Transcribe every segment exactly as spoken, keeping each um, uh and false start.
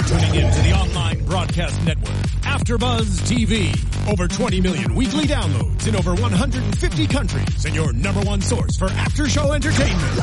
tuning in to the online broadcast network, AfterBuzz T V. Over twenty million weekly downloads in over one hundred fifty countries, and your number one source for after-show entertainment.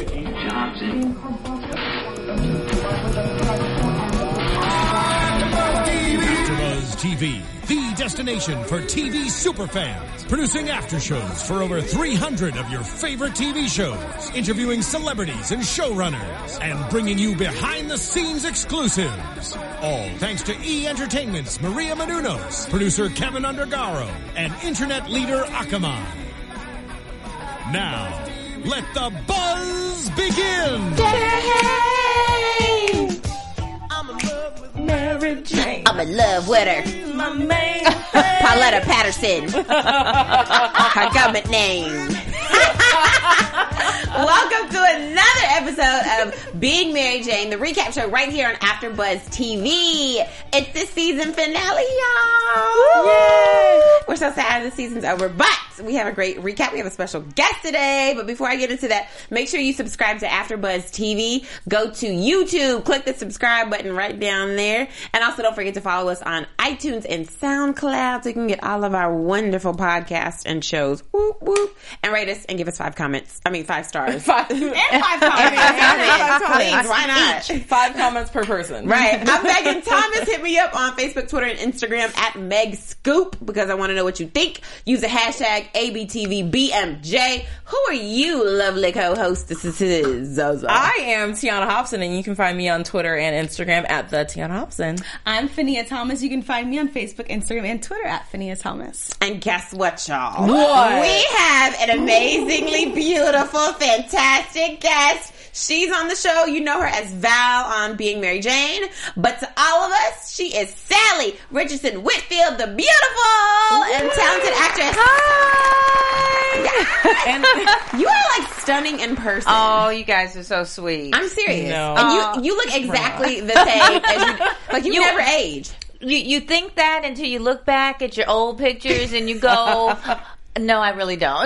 AfterBuzz T V, the destination for T V superfans, producing aftershows for over three hundred of your favorite T V shows, interviewing celebrities and showrunners, and bringing you behind-the-scenes exclusives. All thanks to E! Entertainment's Maria Menounos, producer Kevin Undergaro, and internet leader Akamai. Now, let the buzz begin! Hey! I'm in love with Mary Jane. I'm in love with her. My main Pauletta Patterson. Her government name. Welcome to another episode of Being Mary Jane, the recap show right here on AfterBuzz T V. It's the season finale, y'all. Yay! We're so sad the season's over, but we have a great recap. We have a special guest today. But before I get into that, make sure you subscribe to AfterBuzz T V. Go to YouTube, click the subscribe button right down there, and also don't forget to follow us on iTunes and SoundCloud so you can get all of our wonderful podcasts and shows. Whoop whoop, and rate us and give us five comments. I mean, five stars. Five, and five comments. And five comments. Please, why not? Each. Five comments per person. Right. I'm Megan Thomas. Hit me up on Facebook, Twitter, and Instagram at Meg Scoop because I want to know what you think. Use the hashtag A B T V B M J. Who are you, lovely co-hostesses? Zozo. I am Tiana Hobson, and you can find me on Twitter and Instagram at the Tiana Hobson. I'm Phineas Thomas. You can find me on Facebook, Instagram, and Twitter at Phineas Thomas. And guess what, y'all? What? We have an amazingly beautiful, fantastic guest. She's on the show. You know her as Val on Being Mary Jane. But to all of us, she is Sally Richardson Whitfield, the beautiful and talented actress. Hi! And you are like stunning in person. Oh, you guys are so sweet. I'm serious. No. And Oh. you, you look exactly the same as you, like you, You- never age. You you think that until you look back at your old pictures and you go, no, I really don't.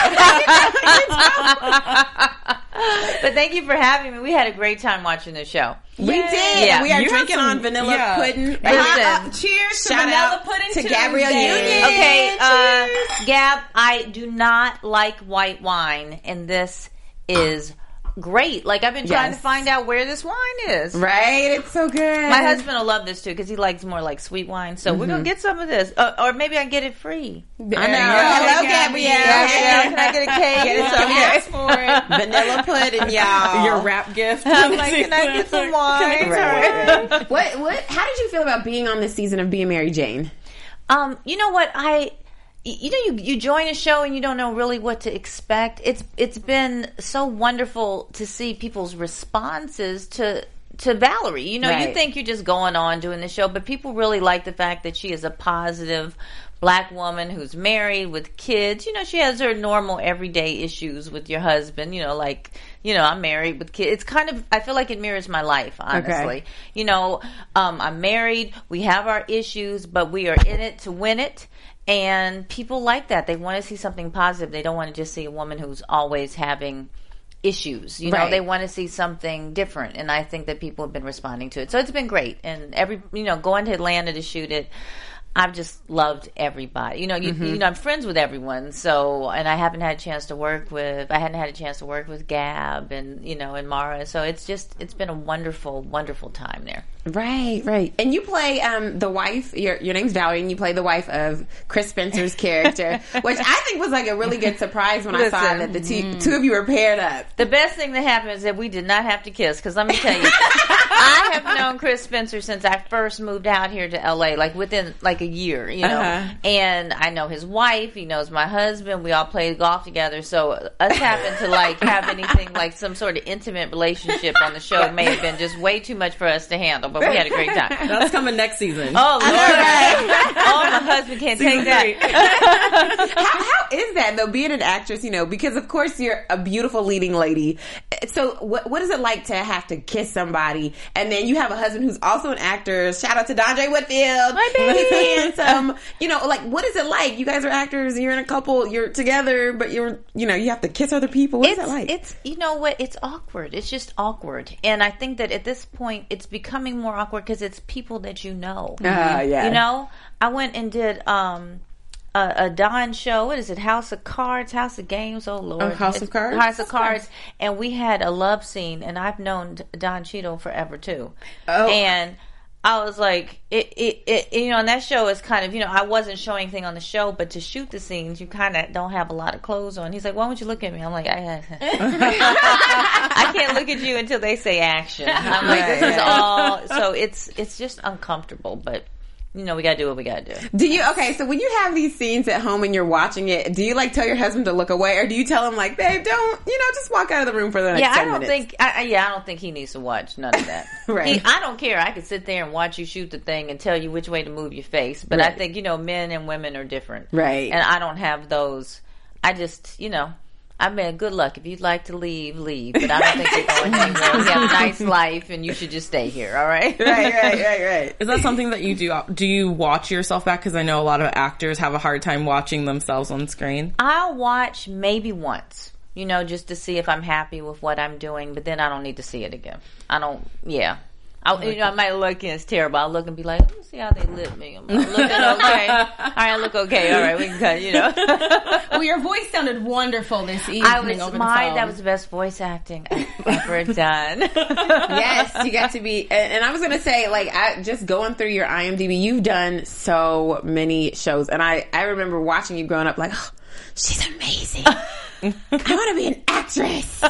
But thank you for having me. We had a great time watching the show. We did. Yeah. We are You drinking have some- on vanilla yeah. pudding. Listen. Uh, Cheers to Shout vanilla out pudding to Tuesday. Gabrielle Union. Okay, uh, Gab, I do not like white wine, and this is great. Like, I've been trying Yes. to find out where this wine is. Right? It's so good. My husband will love this too because he likes more like sweet wine. So we're gonna get some of this, uh, or maybe I get it free. I know. Yeah. Hello, Yeah. Gabrielle. Yeah, can I get a cake? Get It's some okay. ask for it. Vanilla pudding, y'all. Your wrap gift. I'm like, can I get some wine? Right, right. What? What? How did you feel about being on this season of Being Mary Jane? Um, you know what I. You know, you, you join a show and you don't know really what to expect. It's it's been so wonderful to see people's responses to to Valerie. You know, Right. you think you're just going on doing the show, but people really like the fact that she is a positive black woman who's married with kids. You know, she has her normal everyday issues with your husband. You know, like, you know, I'm married with kids. It's kind of, I feel like it mirrors my life, honestly. Okay. You know, um, I'm married. We have our issues, but we are in it to win it. And people like that. They want to see something positive. They don't want to just see a woman who's always having issues. You know, Right. they want to see something different. And I think that people have been responding to it. So it's been great. And every, you know, going to Atlanta to shoot it, I've just loved everybody. You know, you, you know, I'm friends with everyone. So, and I haven't had a chance to work with, I hadn't had a chance to work with Gab and, you know, and Mara. So it's just, it's been a wonderful, wonderful time there. Right, right. And you play um, the wife. Your your name's Valerie, and you play the wife of Chris Spencer's character, which I think was like a really good surprise when I saw Listen. that the two, two of you were paired up. The best thing that happened is that we did not have to kiss, because let me tell you, I have known Chris Spencer since I first moved out here to L A, like within like a year, you know. Uh-huh. And I know his wife, he knows my husband, we all played golf together, so us having to like have anything like some sort of intimate relationship on the show may have been just way too much for us to handle, but we had a great time. That's coming next season. Oh, Lord. Oh, my husband can't take that. how, how is that though, being an actress? You know, because of course you're a beautiful leading lady. So what what is it like to have to kiss somebody, and then you have a husband who's also an actor. Shout out to Dondre Whitfield. My baby. He's handsome. You know, like, what is it like? You guys are actors, you're in a couple, you're together, but you're, you know, you have to kiss other people. What it's, is that like? It's, you know what, it's awkward. It's just awkward. And I think that at this point, it's becoming more awkward because it's people that you know. Uh, yeah. You know, I went and did um, a, a Don show. What is it? House of Cards, House of Games. Oh Lord, oh, House it's, of Cards. House of Cards. Cards. And we had a love scene, and I've known Don Cheadle forever too. Oh, and I was like, it, it, it, you know, and that show is kind of, you know, I wasn't showing anything on the show, but to shoot the scenes, you kind of don't have a lot of clothes on. He's like, why don't you look at me? I'm like, I, I can't look at you until they say action. I'm like, this is all, so it's, it's just uncomfortable, but. You know, we gotta do what we gotta do. Do you, okay, so when you have these scenes at home and you're watching it, do you like tell your husband to look away, or do you tell him like, babe, don't, you know, just walk out of the room for the next yeah, ten I don't minutes? think, I, yeah, I don't think he needs to watch none of that. Right. He, I don't care. I could sit there and watch you shoot the thing and tell you which way to move your face. But right. I think, you know, men and women are different. Right. And I don't have those. I just, you know, I mean, good luck. If you'd like to leave, leave. But I don't think you're going anywhere. We have a nice life, and you should just stay here, all right? Right, right, right, right. Is that something that you do? Do you watch yourself back? Because I know a lot of actors have a hard time watching themselves on screen. I'll watch maybe once, you know, just to see if I'm happy with what I'm doing. But then I don't need to see it again. I don't, yeah. I, you know, I might look and it's terrible. I'll look and be like, let me see how they lit me. I'm looking okay. All right, I look okay. All right, we can cut, you know. Well, your voice sounded wonderful this evening I was, over my, the phone. That was the best voice acting I've ever done. Yes, you got to be, and, and I was going to say, like, I just going through your I M D B, you've done so many shows, and I, I remember watching you growing up like, oh, she's amazing. I want to be an actress.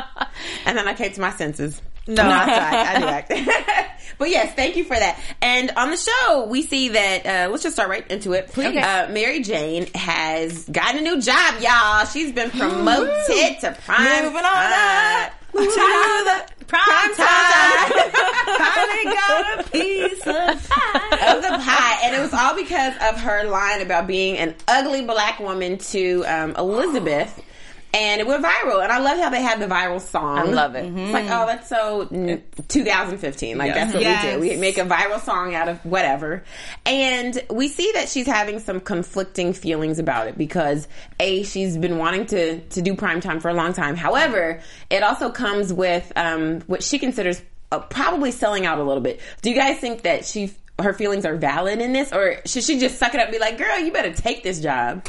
And then I came to my senses. No, no I, I do act. But yes, thank you for that. And on the show, we see that, uh, let's just start right into it. Please. Uh, Mary Jane has gotten a new job, y'all. She's been promoted to prime Moving on up to the prime, prime time. Finally got a piece of pie. Of the pie. And it was all because of her line about being an ugly black woman to um, Elizabeth. And it went viral. And I love how they had the viral song. I love it. Mm-hmm. It's like, oh, that's so twenty fifteen. Like, yes. that's what yes. we do. We make a viral song out of whatever. And we see that she's having some conflicting feelings about it because, A, she's been wanting to, to do primetime for a long time. However, it also comes with um, what she considers uh, probably selling out a little bit. Do you guys think that she her feelings are valid in this? Or should she just suck it up and be like, girl, you better take this job?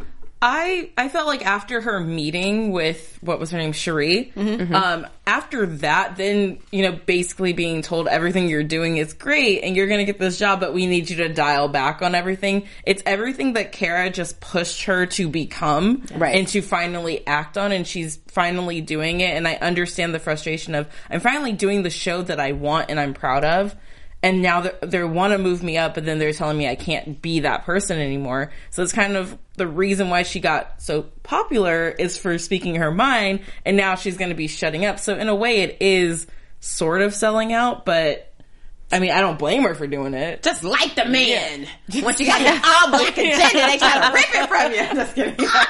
I I felt like after her meeting with, what was her name, Cherie, mm-hmm. um, after that, then, you know, basically being told everything you're doing is great and you're going to get this job, but we need you to dial back on everything. It's everything that Kara just pushed her to become right. and to finally act on, and she's finally doing it. And I understand the frustration of, I'm finally doing the show that I want and I'm proud of. And now they they want to move me up, but then they're telling me I can't be that person anymore. So it's kind of the reason why she got so popular is for speaking her mind, and now she's going to be shutting up. So in a way, it is sort of selling out, but I mean, I don't blame her for doing it. Just like the man. Yeah. Once you got your all black agenda, they try to rip it from you. Just kidding.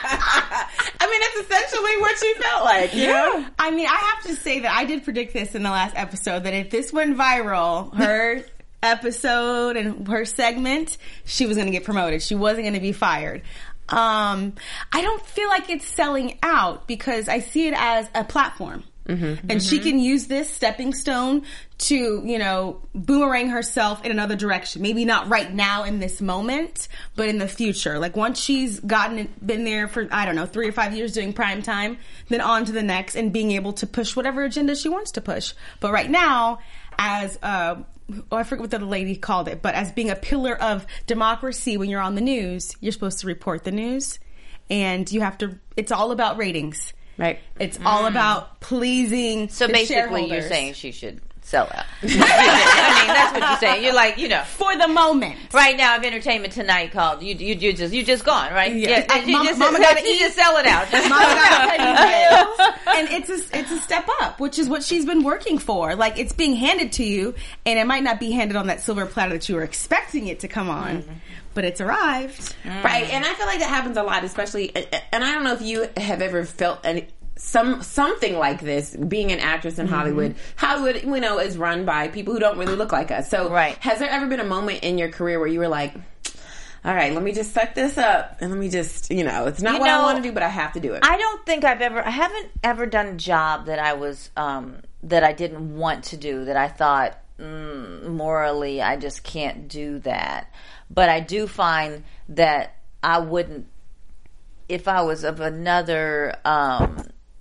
I mean, it's essentially what she felt like, you yeah. know? I mean, I have to say that I did predict this in the last episode, that if this went viral, her episode and her segment, she was going to get promoted. She wasn't going to be fired. Um, I don't feel like it's selling out because I see it as a platform. Mm-hmm. And mm-hmm. she can use this stepping stone to, you know, boomerang herself in another direction. Maybe not right now in this moment, but in the future. Like once she's gotten it, been there for, I don't know, three or five years doing prime time, then on to the next and being able to push whatever agenda she wants to push. But right now, as, uh, oh, I forget what the lady called it, but as being a pillar of democracy when you're on the news, you're supposed to report the news and you have to, it's all about ratings. Right. It's all mm. about pleasing So the basically you're saying she should sell out. I mean, that's what you're saying. You're like, you know. For the moment. Right now, if Entertainment Tonight called, you you you just you just gone, right? Yeah. yeah you Mama, just, Mama gotta, you just sell it out. Just Mama gotta pay and it's a, it's a step up, which is what she's been working for. Like, it's being handed to you, and it might not be handed on that silver platter that you were expecting it to come on. Mm-hmm. But it's arrived. Mm. Right. And I feel like that happens a lot, especially, and I don't know if you have ever felt any, some something like this, being an actress in Hollywood. Mm-hmm. Hollywood, you know, is run by people who don't really look like us. So, right. has there ever been a moment in your career where you were like, all right, let me just suck this up and let me just, you know, it's not you what know, I want to do, but I have to do it. I don't think I've ever, I haven't ever done a job that I was, um, that I didn't want to do, that I thought, mm, morally, I just can't do that. But I do find that I wouldn't, if I was of another, um,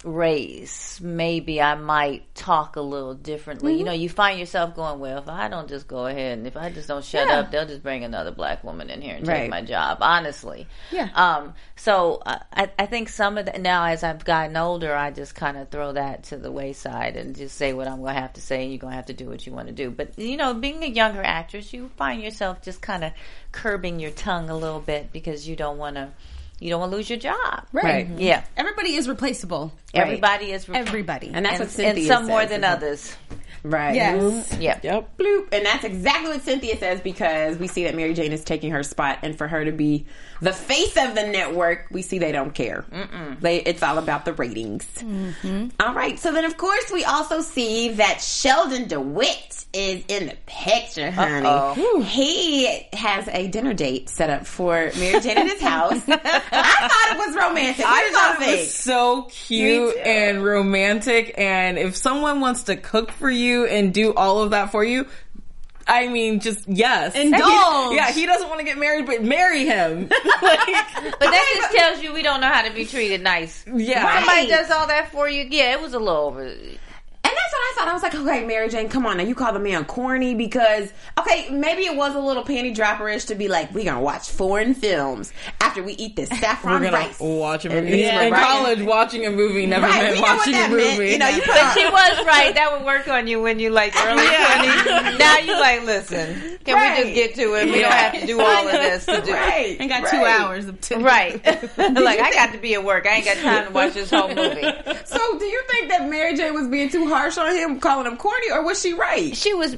race, maybe I might talk a little differently. Mm-hmm. You know, you find yourself going, well, if I don't just go ahead and if I just don't shut yeah. up, they'll just bring another black woman in here and right. take my job, honestly. Yeah. Um, so uh, I, I think some of that, now as I've gotten older, I just kind of throw that to the wayside and just say what I'm going to have to say, and you're going to have to do what you want to do. But, you know, being a younger actress, you find yourself just kind of curbing your tongue a little bit because you don't want to You don't want to lose your job. Right. Mm-hmm. Yeah. Everybody is replaceable. Everybody is re- Everybody. And that's and, what Cynthia and some says, more than isn't it? others. Right. Yes. Mm-hmm. Yep. Yep. Bloop. And that's exactly what Cynthia says, because we see that Mary Jane is taking her spot, and for her to be the face of the network, we see they don't care. Mm-mm. They, it's all about the ratings. Mm-hmm. All right. So then, of course, we also see that Sheldon DeWitt is in the picture, honey. Uh-oh. He has a dinner date set up for Mary Jane at his house. I thought it was romantic. What I did y'all thought it think? was so cute and romantic, and if someone wants to cook for you and do all of that for you, I mean, just yes. Indulge. He, yeah, he doesn't want to get married, but marry him. Like, But that just tells you we don't know how to be treated nice. yeah. Right. Somebody does all that for you. Yeah, it was a little over. And that's what I thought. I was like, okay, Mary Jane, come on now. You call the man corny because, okay, maybe it was a little panty dropperish to be like, we're going to watch foreign films after we eat this saffron We're gonna rice. watch a And movie. these In were right. college, watching a movie never Right, we meant know what watching that a movie. meant. You know, you put But she was right. That would work on you when you like early twenties. Now you like, listen, can Right. we just get to it? We don't have to do all of this to do. Right. I got right. two hours of t- Right. Like, I got to be at work. I ain't got time to watch this whole movie. So do you think that Mary Jane was being too harsh on him, calling him corny, or was she right? She was...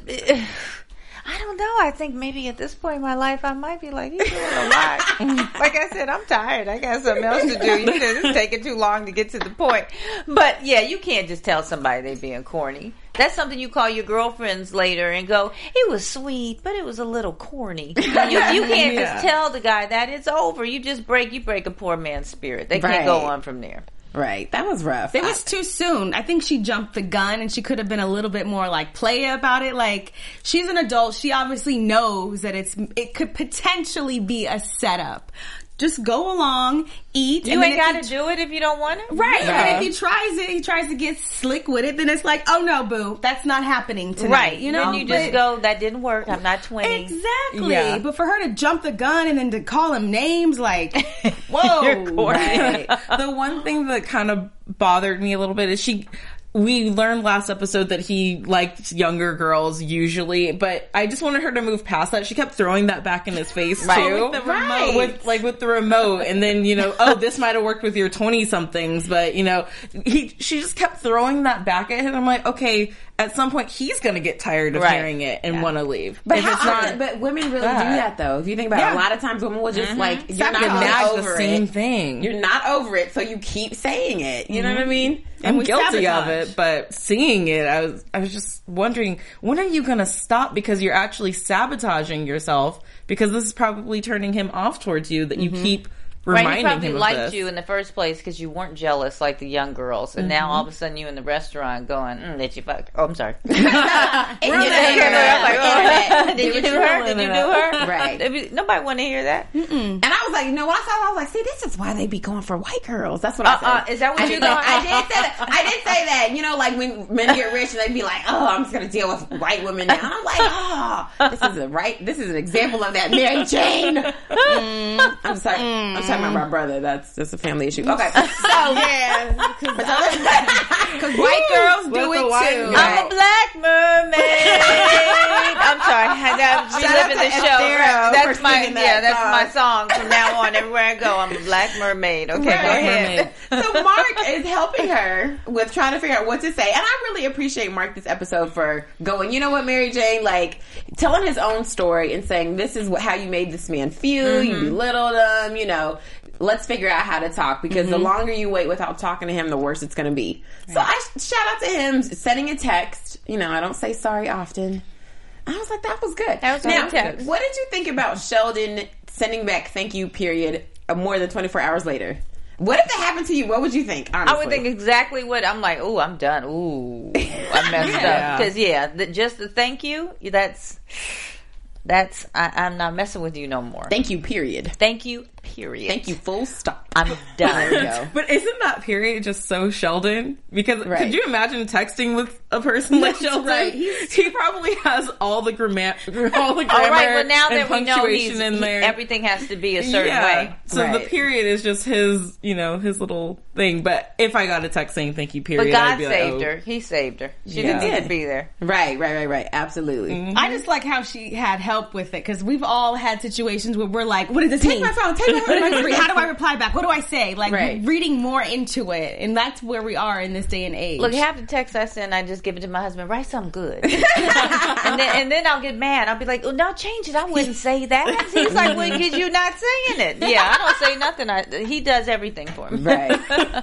I don't know. I think maybe at this point in my life, I might be like, you're doing a lot. Like I said, I'm tired. I got something else to do. You know, it's taking too long to get to the point. But yeah, you can't just tell somebody they being corny. That's something you call your girlfriends later and go, it was sweet, but it was a little corny. You, you can't Yeah. just tell the guy that. It's over. You just break, you break a poor man's spirit. They Right. can't go on from there. Right. That was rough. It was too soon. I think she jumped the gun, and she could have been a little bit more like playa about it. Like, she's an adult. She obviously knows that it's it could potentially be a setup. Just go along, eat. You and then ain't if got he to do it if you don't want it. Right. Yeah. And if he tries it, he tries to get slick with it, then it's like, oh no, boo, that's not happening tonight. Right. You know, Then you just But- go, that didn't work. I'm not twenty. Exactly. Yeah. But for her to jump the gun and then to call him names, like, whoa. You're corny. Right. The one thing that kind of bothered me a little bit is she. We learned last episode that he liked younger girls usually, but I just wanted her to move past that. She kept throwing that back in his face Right. too, With the remote. with like with the remote, and then you know, oh, this might have worked with your twenty somethings, but you know, he she just kept throwing that back at him. I'm like, okay, at some point he's gonna get tired of Right. hearing it and want to leave. But if how it's often- not, but women really that. do that though. If you think about Yeah. it, a lot of times women will just like you're Stop not getting really nagged over the same it. thing. You're not over it, so you keep saying it. You know what I mean? I'm we guilty of sabotage. it, but seeing it, I was I was just wondering, when are you going to stop? Because you're actually sabotaging yourself, because this is probably turning him off towards you, that you keep Right, reminding he probably him of liked this. you in the first place because you weren't jealous like the young girls, and now all of a sudden you in the restaurant going, mm, "Did you fuck?" Oh, I'm sorry. We're on the Yeah, internet. I was like, oh, Internet. did you do her? Did you do her? Right. Right. Nobody want to hear that. And I was like, you know what I thought? I was like, see, this is why they be going for white girls. That's what I said. Uh-uh, is that what I you did say- thought? I did say that. I did say that. You know, like when men get rich and they be like, oh, I'm just going to deal with white women now. And I'm like, oh, this is a right, this is an example of that Mary Jane. Mm, I'm sorry. I'm talking about my brother. That's just a family issue. Okay. So, Yeah. Because white girls do With the it white too. girl. I'm a black mermaid. I'm sorry. I I'm Shout out reliving to the show. Estero That's for my singing that yeah. That's song. my song from now on. Everywhere I go, I'm a black mermaid. Okay, go ahead. So Mark is helping her with trying to figure out what to say. And I really appreciate Mark this episode for going, you know what, Mary Jane, like telling his own story and saying, this is what, how you made this man feel. You belittled him, you know. let's figure out how to talk, because mm-hmm. the longer you wait without talking to him, the worse it's going to be. Right. So I shout out to him, sending a text. You know, I don't say sorry often. I was like, that was good. That was now, text. What did you think about Sheldon sending back thank you period more than twenty-four hours later? What if that happened to you? What would you think? Honestly? I would think exactly what I'm like. Ooh, I'm done. Ooh, I messed yeah. up. Because yeah, the, just the thank you. That's that's. I, I'm not messing with you no more. Thank you. Period. Thank you. Period. Thank you. Full stop. I'm done. But isn't that period just so Sheldon? Because right. could you imagine texting with a person like Sheldon? Right. He probably has all the grammar, all the grammar, all right. Well, now and that we know punctuation he's, in there, he, everything has to be a certain yeah. way. So right. the period is just his, you know, his little thing. But if I got a text saying "thank you," period, But God I'd be saved like, oh. her. He saved her. She Yeah. didn't need to be there. Right. Right. Right. Right. Absolutely. Mm-hmm. I just like how she had help with it, because we've all had situations where we're like, what does this Take mean? my phone. Take my phone. How do I reply back? What do I say? Like, right. reading more into it. And that's where we are in this day and age. Look, half the text I send, I just give it to my husband. Write something good, and then and then I'll get mad. I'll be like, "Oh, no, change it. I wouldn't say that." He's like, "Well, because you're not saying it." Yeah, I don't say nothing. I, he does everything for me. Right.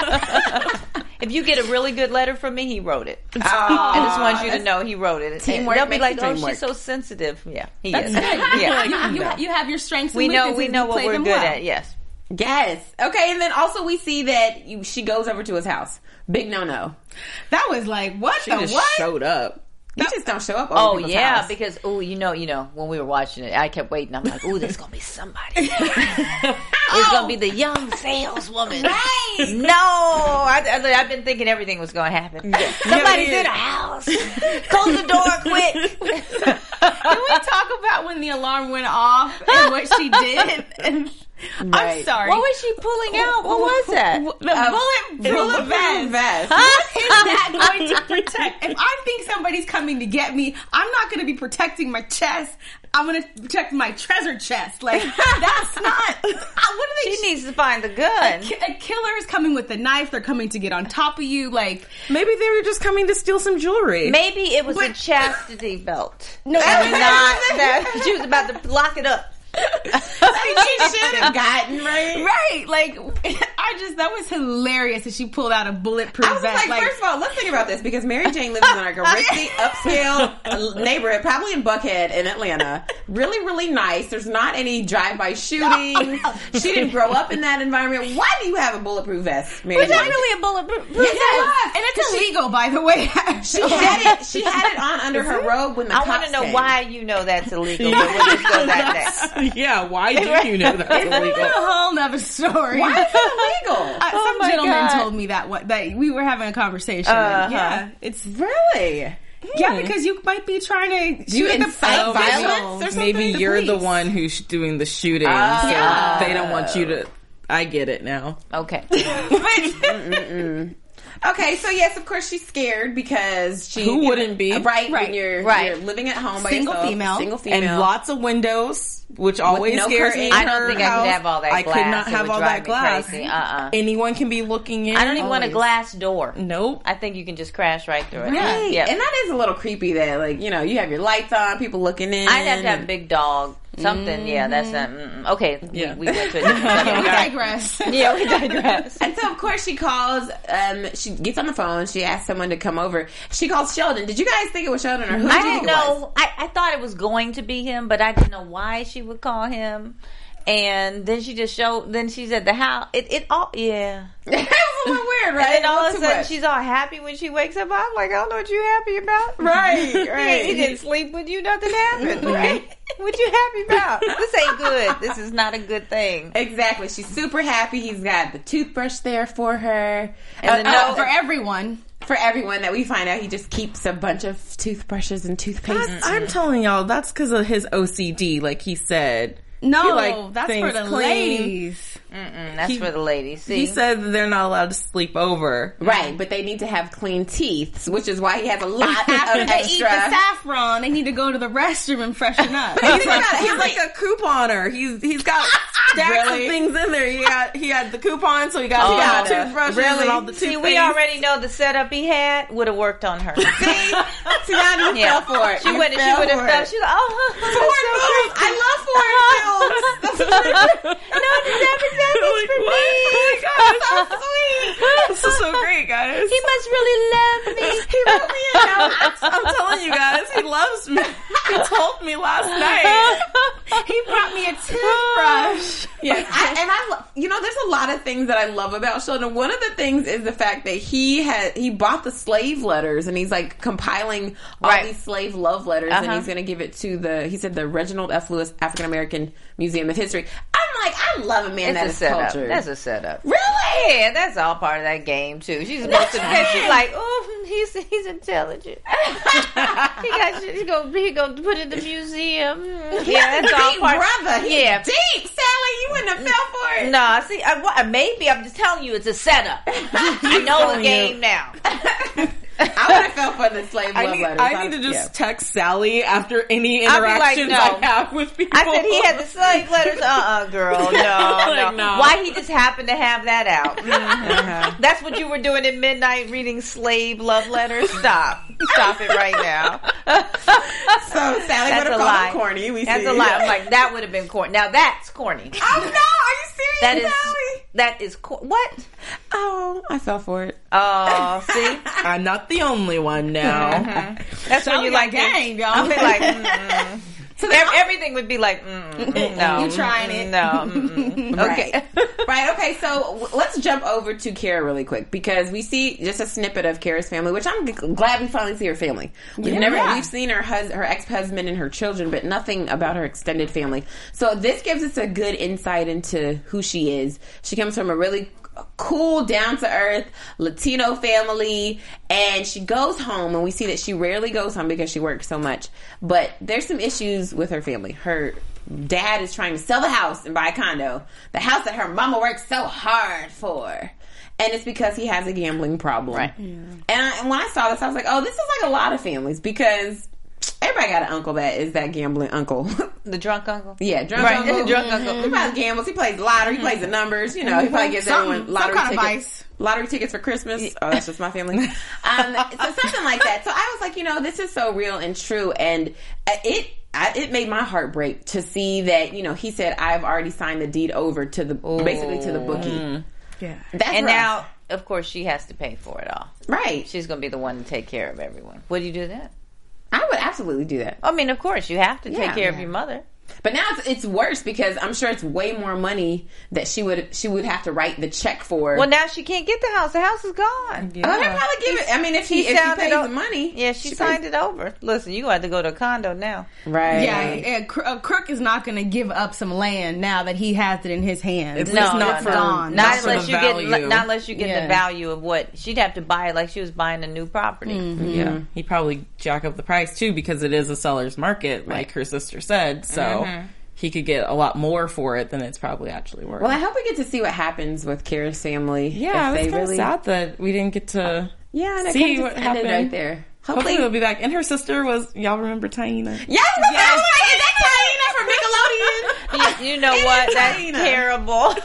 If you get a really good letter from me, he wrote it. Oh, I just want you to know he wrote it. Teamwork They'll be makes like, the "Oh, dream she's work." so sensitive." Yeah, he That's is. good. Yeah, you, you, you have your strengths and we know weaknesses. we know You what play we're them good well. at. Yes. Yes. Okay. And then also we see that you, she goes over to his house. Big no no. That was like, what She the just what? showed up. You just don't show up. Over Oh people's yeah, house. because oh, you know, you know, when we were watching it, I kept waiting. I'm like, oh, there's gonna be somebody. It's gonna be the young saleswoman. Right. No, I, I, I've been thinking everything was gonna happen. Somebody's in a house. Close the door quick. Can we talk about when the alarm went off and what she did? And Right. I'm sorry. What was she pulling out? What was that? The Uh, bullet, Bullet bullet vest. vest. What is that going to protect? If I think somebody's coming to get me, I'm not going to be protecting my chest. I'm going to protect my treasure chest. Like, that's not. What are they? She needs to find the gun. A, a killer is coming with a knife. They're coming to get on top of you. Like, Maybe they were just coming to steal some jewelry. Maybe it was a But- chastity belt. no, And not that she was about to lock it up. She should have gotten right. right. Like, I just, that was hilarious that she pulled out a bulletproof I was vest. like, first of all, let's think about this, because Mary Jane lives in like a ritzy, upscale neighborhood, probably in Buckhead in Atlanta. Really, really nice. There's not any drive-by shootings. She didn't grow up in that environment. Why do you have a bulletproof vest, Mary It's Jane? not really a bulletproof Yes, and it's illegal, by the way. She had it. She had it on under her robe when the I cops want to know came. why you know that's illegal. But we'll just go that next. Yeah, why do you know that's It's illegal? a whole nother story. Why is it illegal? Uh, Oh some my gentleman God. told me that one, that we were having a conversation. Uh-huh. And yeah, it's Really? yeah because you might be trying to you shoot at the incite oh, violence maybe- or something? Maybe The you're the police. one who's doing the shooting, Oh. so Yeah. they don't want you to. I get it now. Okay. Okay, so yes, of course she's scared because she Who wouldn't be? right, Right. when you're Right. you're living at home by Single yourself, female. single female, And lots of windows, which always no scares me. curtains. in I don't her think I could house. have all that I glass. could not It have would all drive that me glass. crazy. Uh-uh. Anyone can be looking in. I don't even want a Always. glass door. Nope. I think you can just crash right through it. Right. Yeah. And that is a little creepy that, like, you know, you have your lights on, people looking in. I'd have to have a and- big dog. Something. Yeah, that's not. Mm-mm. Okay. Yeah. We, we went to it. we digress. Yeah, we digress. And so, of course, she calls, um, she gets on the phone, she asks someone to come over. She calls Sheldon. Did you guys think it was Sheldon or who did I you didn't think it was? know. I, I thought it was going to be him, but I didn't know why she would call him. And then she just showed. Then she's at the house. It it all yeah. It was a little weird, right? And then all Not of a too sudden much. she's all happy when she wakes up. I'm like, I don't know what you happy about. Right, He, right. he didn't sleep with you. Nothing happened. Right? What you happy about? This ain't good. This is not a good thing. Exactly. She's super happy. He's got the toothbrush there for her. And the Uh, note- uh, For everyone. for everyone that we find out he just keeps a bunch of toothbrushes and toothpaste. I'm telling y'all, that's because of his O C D, like he said. No, He like that's for things the clean. ladies. Mm-mm, that's He- for the ladies. See, He said that they're not allowed to sleep over. Right, but they need to have clean teeth, which is why he has a lot After of they eat extra. the saffron, they need to go to the restroom and freshen up. He's like, he's like a couponer. He's he's got stacks Really? of things in there. He had he had the coupon, so he got, he Oh, got really? toothbrushes Really? and all the see, toothpaste. we already know the setup he had would have worked on her. See, see now you Yeah. fell for it. She You would have. She fell would have for felt. it. She's like, oh, Foreign films. I love foreign films. no, this happens to me. like, for what? me. Oh my God, that's so sweet. This is so great, guys. He must really love me. He wrote me a note. I'm telling you guys, he loves me. He told me last night. He brought me a toothbrush. Yes, I, and I, lo- you know, there's a lot of things that I love about Sheldon. One of the things is the fact that he had he bought the slave letters and he's like compiling all Right. these slave love letters and Uh-huh. he's going to give it to the he said the Reginald F. Lewis African American Museum of History. I'm like, I love a man It's that a is setup. cultured. That's a setup. Really? Yeah, that's all part of that game too. She's supposed to. That's She's right. like, oh, he's he's intelligent. he got he go he go put in the museum. Mm, yeah, that's all Big part. brother. He's Yeah. deep, Sally. You wouldn't have fell for it. Nah, see, I, well, maybe I'm just telling you, it's a setup. I know the game now. I would have fell for the slave love I need, letters. I need to just yeah. text Sally after any I'll be like, interactions no. I have with people. I said he had the slave letters. Uh, uh girl, no, Like, no. no. Why he just happened to have that out? Mhm. Uh-huh. That's what you were doing at midnight, reading slave love letters. Stop, stop it right now. So Sally would That's have a called lie. him corny. We That's see. a lie. I'm like, that would have been corny. Now that's corny. Oh no! Are you serious, That is Sally? that is cor- what? Oh, I fell for it. Oh, see, I'm not the only one now. that's when you like game, y'all. I'll be like, mm-mm. So Ev- everything would be like, mm-mm, no, You trying it. no, mm-mm. okay. Right. Right. Okay. So w- let's jump over to Kara really quick because we see just a snippet of Kara's family, which I'm g- glad we finally see her family. We've Yeah. never we've seen her hus- her ex husband and her children, but nothing about her extended family. So this gives us a good insight into who she is. She comes from a really cool, down to earth Latino family, and she goes home, and we see that she rarely goes home because she works so much. But there's some issues with her family. Her dad is trying to sell the house and buy a condo, the house that her mama worked so hard for. And it's because he has a gambling problem. Right. Yeah. And, I, and when I saw this, I was like, oh, this is like a lot of families because everybody got an uncle that is that gambling uncle. The drunk uncle. Yeah, drunk Right. uncle. Drunk uncle. He probably gambles. He plays lottery. He plays the numbers. You know, he probably gives Something- everyone lottery some kind of tickets. vice. Lottery tickets for Christmas. Oh, that's just my family. Um, so something like that. So I was like, you know, this is so real and true, and it. I, it made my heart break to see that, you know, he said, I've already signed the deed over to the, basically to the bookie. Yeah. That's And rough. now, of course, she has to pay for it all. Right. She's going to be the one to take care of everyone. Would you do that? I would absolutely do that. I mean, of course, you have to take Yeah. care of your mother. But now it's, it's worse because I'm sure it's way more money that she would she would have to write the check for. Well, now she can't get the house. The house is gone. Oh, he'll probably give it. I mean, if he, if he signed pays it o- the money, Yeah, she, signed it over. Listen, you have to go to a condo now. right? Yeah, yeah, Cro- uh, Crook is not going to give up some land now that he has it in his hands. It's No, not no, for no. gone. Not for unless the you get, value. not unless you get Yeah. the value of what she'd have to buy it like she was buying a new property. Yeah, he probably jack up the price too because it is a seller's market, like her sister said. So he could get a lot more for it than it's probably actually worth. Well, I hope we get to see what happens with Kara's family. yeah, if it's they kind really. of sad that we didn't get to Yeah, and it see kinda what just ended happened right there. Hopefully, Hopefully, they'll be back. And her sister was, y'all remember Taina? yes, yes. Is that Taina from Nickelodeon? You, you know what? That's Taina. terrible.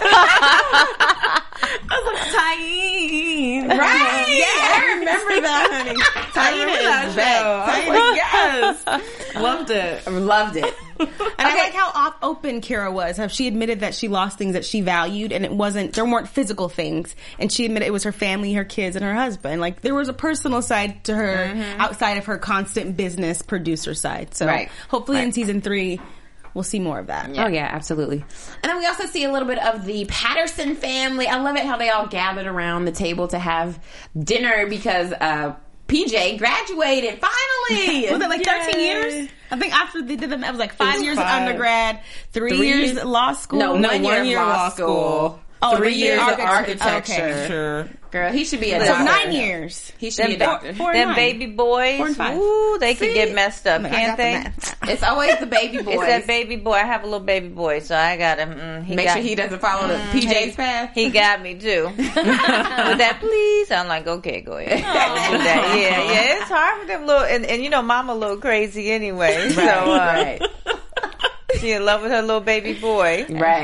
Taina. Right? Yeah, I remember that, honey. Taina is back. Taina, yes. Loved it. I loved it. And I like how op- open Kara was. How she admitted that she lost things that she valued, and it wasn't, there weren't physical things. And she admitted it was her family, her kids, and her husband. Like, there was a personal side to her outside of her constant business producer side. So Right. hopefully in Right. season three, we'll see more of that. Oh yeah, absolutely. And then we also see a little bit of the Patterson family. I love it how they all gathered around the table to have dinner because uh, P J graduated finally. Was it like thirteen Yay. years? I think after they did them, it was like five was years five. undergrad, three, Three years years- law school. No, No, one, one year, year of law law school. school. Oh, Three three years years of architecture. architecture. Okay. Sure. Girl, he should be a So doctor. nine years. He should be a Them, doctor. ba- Four and them nine. baby boys, Four and five. ooh, they See? could get messed up, I mean, I can't got the they? math. It's always the baby boys. It's that baby boy. I have a little baby boy, so I got him. Mm, he Make got, sure he doesn't follow the P J's path. He got me too. With that, please. I'm like, okay, go ahead. Don't do that. Yeah, yeah. It's hard for them little, and, and you know, mama a little crazy anyway. So uh, right, she in love with her little baby boy. right.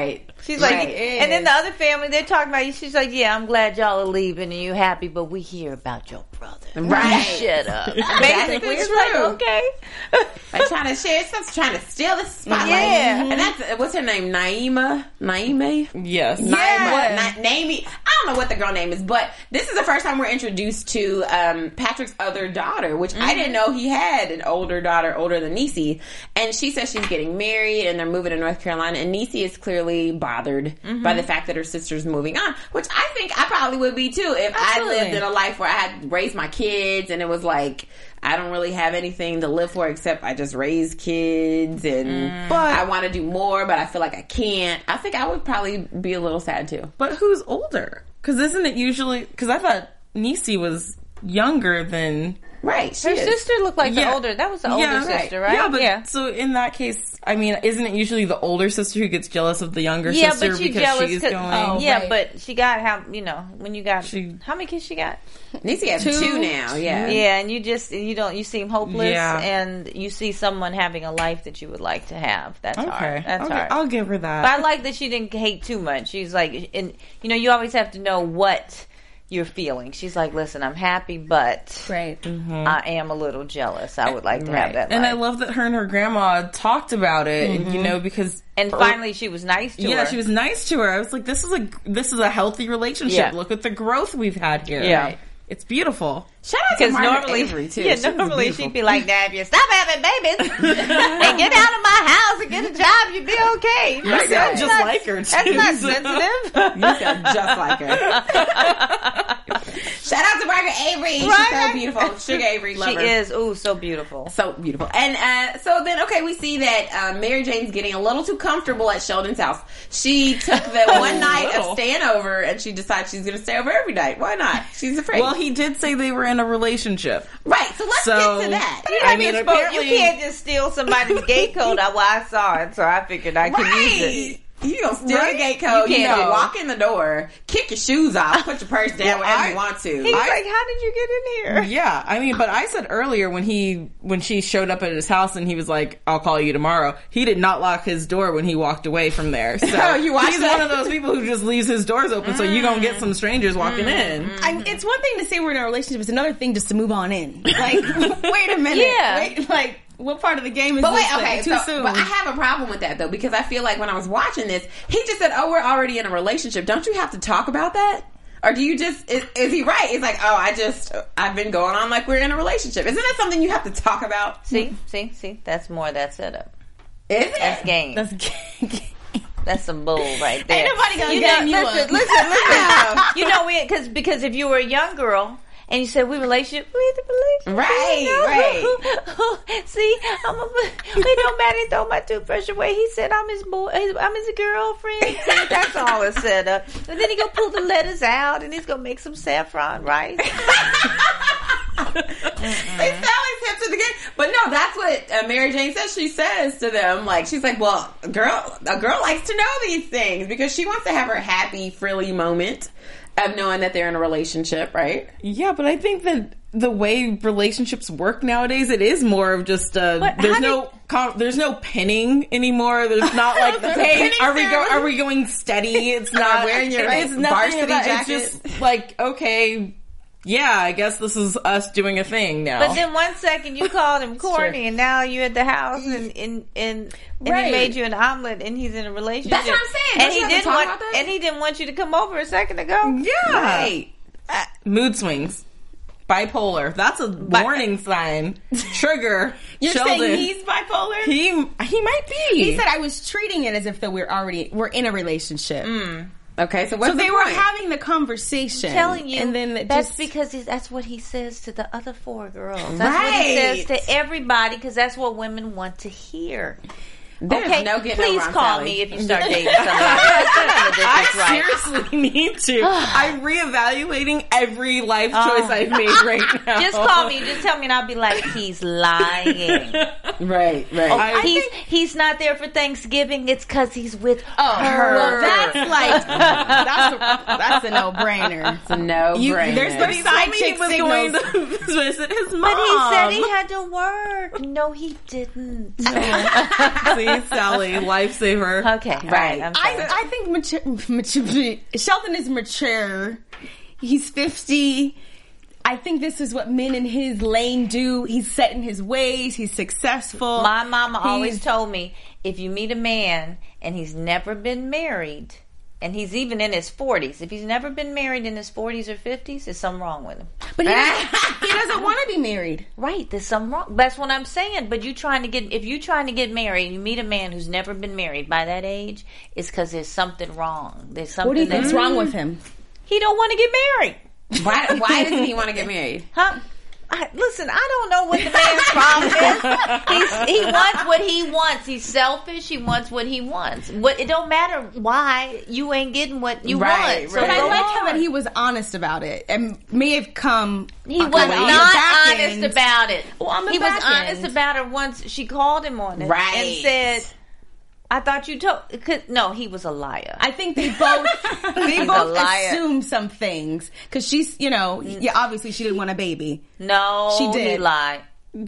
She's like, Right. and then the other family, they're talking about you. She's like, yeah, I'm glad y'all are leaving and you happy, but we hear about your brother. Right. Shut up. That's Basically, it's like, true. okay. Like trying to share stuff, trying to steal the spotlight. Yeah. And that's, what's her name? Naima? Naime? Yes. Naima? Na- Naimi? I don't know what the girl name is, but this is the first time we're introduced to um, Patrick's other daughter, which mm-hmm. I didn't know he had an older daughter, older than Niecy. And she says she's getting married and they're moving to North Carolina. And Niecy is clearly bothered mm-hmm. by the fact that her sister's moving on, which I think I probably would be too if Absolutely. I lived in a life where I had raised my kids and it was like, I don't really have anything to live for except I just raise kids and mm. but, I want to do more, but I feel like I can't. I think I would probably be a little sad too. But who's older? Because isn't it usually... Because I thought Niecy was younger than... Right. Her is. sister looked like yeah. the older... That was the older yeah, sister, right? right? Yeah, but yeah. so in that case, I mean, isn't it usually the older sister who gets jealous of the younger yeah, sister but she because jealous she's cause, going... Oh, yeah, right. but she got how... You know, when you got... She, how many kids she got? Niecy has two, two now, yeah. Yeah, and you just... You don't... You seem hopeless yeah. and you see someone having a life that you would like to have. That's okay. hard. That's okay. hard. I'll give her that. But I like that she didn't hate too much. She's like... And, you know, you always have to know what... you're feeling. She's like, listen, I'm happy, but right. mm-hmm. I am a little jealous. I would like to right. have that And life. I love that her and her grandma talked about it, mm-hmm. you know, because... And finally she was nice to yeah, her. Yeah, she was nice to her. I was like, this is a this is a healthy relationship. Yeah. Look at the growth we've had here. Yeah. Right? It's beautiful. Shout out to Margaret normally, Avery, too. Yeah, she normally she'd be like, now if you stop having babies and get out of my house and get a job, you'd be okay. You Like, sound just not, like her, too. That's not so. sensitive. You sound just like her. Shout out to Margaret Avery. Right? She's so beautiful. Sugar Avery, love she her. is. Ooh, so beautiful. So beautiful. And uh, so then, okay, we see that uh, Mary Jane's getting a little too comfortable at Sheldon's house. She took the one night of staying over and she decides she's going to stay over every night. Why not? She's afraid. Well, he did say they were in a relationship. Right, so let's So, get to that. I mean, you apparently... can't just steal somebody's gate code. Well, I saw it, so I figured I could Right. use it. You gonna steal Right? the gate code, you, You can't know, do. walk in the door, kick your shoes off, put your purse down Well, wherever I- you want to. He's I- like, how did you get in here? Yeah, I mean, but I said earlier when he when she showed up at his house and he was like, "I'll call you tomorrow." He did not lock his door when he walked away from there. So Oh, you watched he's that? one of those people who just leaves his doors open, so you gonna get some strangers walking in. I, it's one thing to say we're in a relationship; it's another thing just to move on in. Like, wait a minute, Yeah. wait, like what part of the game is But wait, this? okay, Like, too so, soon? but I have a problem with that though, because I feel like when I was watching this, he just said, "Oh, we're already in a relationship." Don't you have to talk about that? Or do you just, is, is he right? It's like, oh, I just, I've been going on like we're in a relationship. Isn't that something you have to talk about? See, see, see. That's more of that setup. Is it? That's game. That's That's some bull right there. Ain't nobody gonna you gang know, you listen, up. listen, listen. You know, we because because if you were a young girl and you said we relationship, we the relationship, Right, right. See, I'm a. It don't matter. He throw my toothbrush away. He said I'm his boy. I'm his girlfriend. See, that's all it's set up. And then he gonna pull the letters out and he's gonna make some saffron rice. They Sally's hip to the game, but no, that's what uh, Mary Jane says. She says to them, like, she's like, "Well, a girl, a girl likes to know these things because she wants to have her happy, frilly moment of knowing that they're in a relationship, right?" Yeah, but I think that the way relationships work nowadays, it is more of just uh, But there's how no com- there's no pinning anymore. There's not like The hey, pinning are we go- ceremony? are we going steady? It's not wearing your it's nothing varsity about, jacket? It's just like okay. Yeah, I guess this is us doing a thing now. But then one second you called him corny, and now you're at the house, and and and, and Right. he made you an omelet, and he's in a relationship. That's what I'm saying. And Don't he you have to didn't talk want, about that? and he didn't want you to come over a second ago. yeah, Right. Uh, mood swings, bipolar. That's a warning sign. Trigger. You're Sheldon. saying he's bipolar? he he might be. He said I was treating it as if that we're already we're in a relationship. Okay, so what's So the they were point? having the conversation. I'm telling you, and then it that's just, because he's, that's what he says to the other four girls. That's Right. what he says to everybody because that's what women want to hear. There's okay, no getting please over on call Sally. me if you start dating somebody. None of this I is right. seriously need to. I'm reevaluating every life choice I've made right now. Just call me. Just tell me, and I'll be like, he's lying. Right, right. I he's he's not there for Thanksgiving. It's because he's with oh, her. well, that's like that's a, that's a no brainer. It's a no You- brainer. there's But the he side told me he chick was signals. going to visit his mom. But he said he had to work. No, he didn't. See, Sally, Sally, lifesaver. Okay, Right. right. I'm sorry. I, I think mature, mature, Sheldon is mature. He's fifty. I think this is what men in his lane do. He's set in his ways. He's successful. My mama He's- always told me, if you meet a man and he's never been married, and he's even in his forties, if he's never been married in his forties or fifties, there's something wrong with him. But he doesn't, he doesn't want to be married. Right, there's something wrong. That's what I'm saying. But you trying to get, if you're trying to get married, you meet a man who's never been married by that age, it's because there's something wrong. There's something What do you think's that's wrong with him? He don't want to get married. Why, why doesn't he want to get married? Huh? I, listen, I don't know what the man's problem is. He's, he wants what he wants. He's selfish. He wants what he wants. What it don't matter why you ain't getting what you Right, want. So right. But I go like on. how that he was honest about it, and may have come. He was on the not back honest end. about it. Well, on the he was back honest end. about it once she called him on it Right. and said, "I thought you told." Cause, no, he was a liar. I think they both they He's both a liar. assume some things because she's, you know, yeah, obviously she didn't want a baby. no, She did. He lied.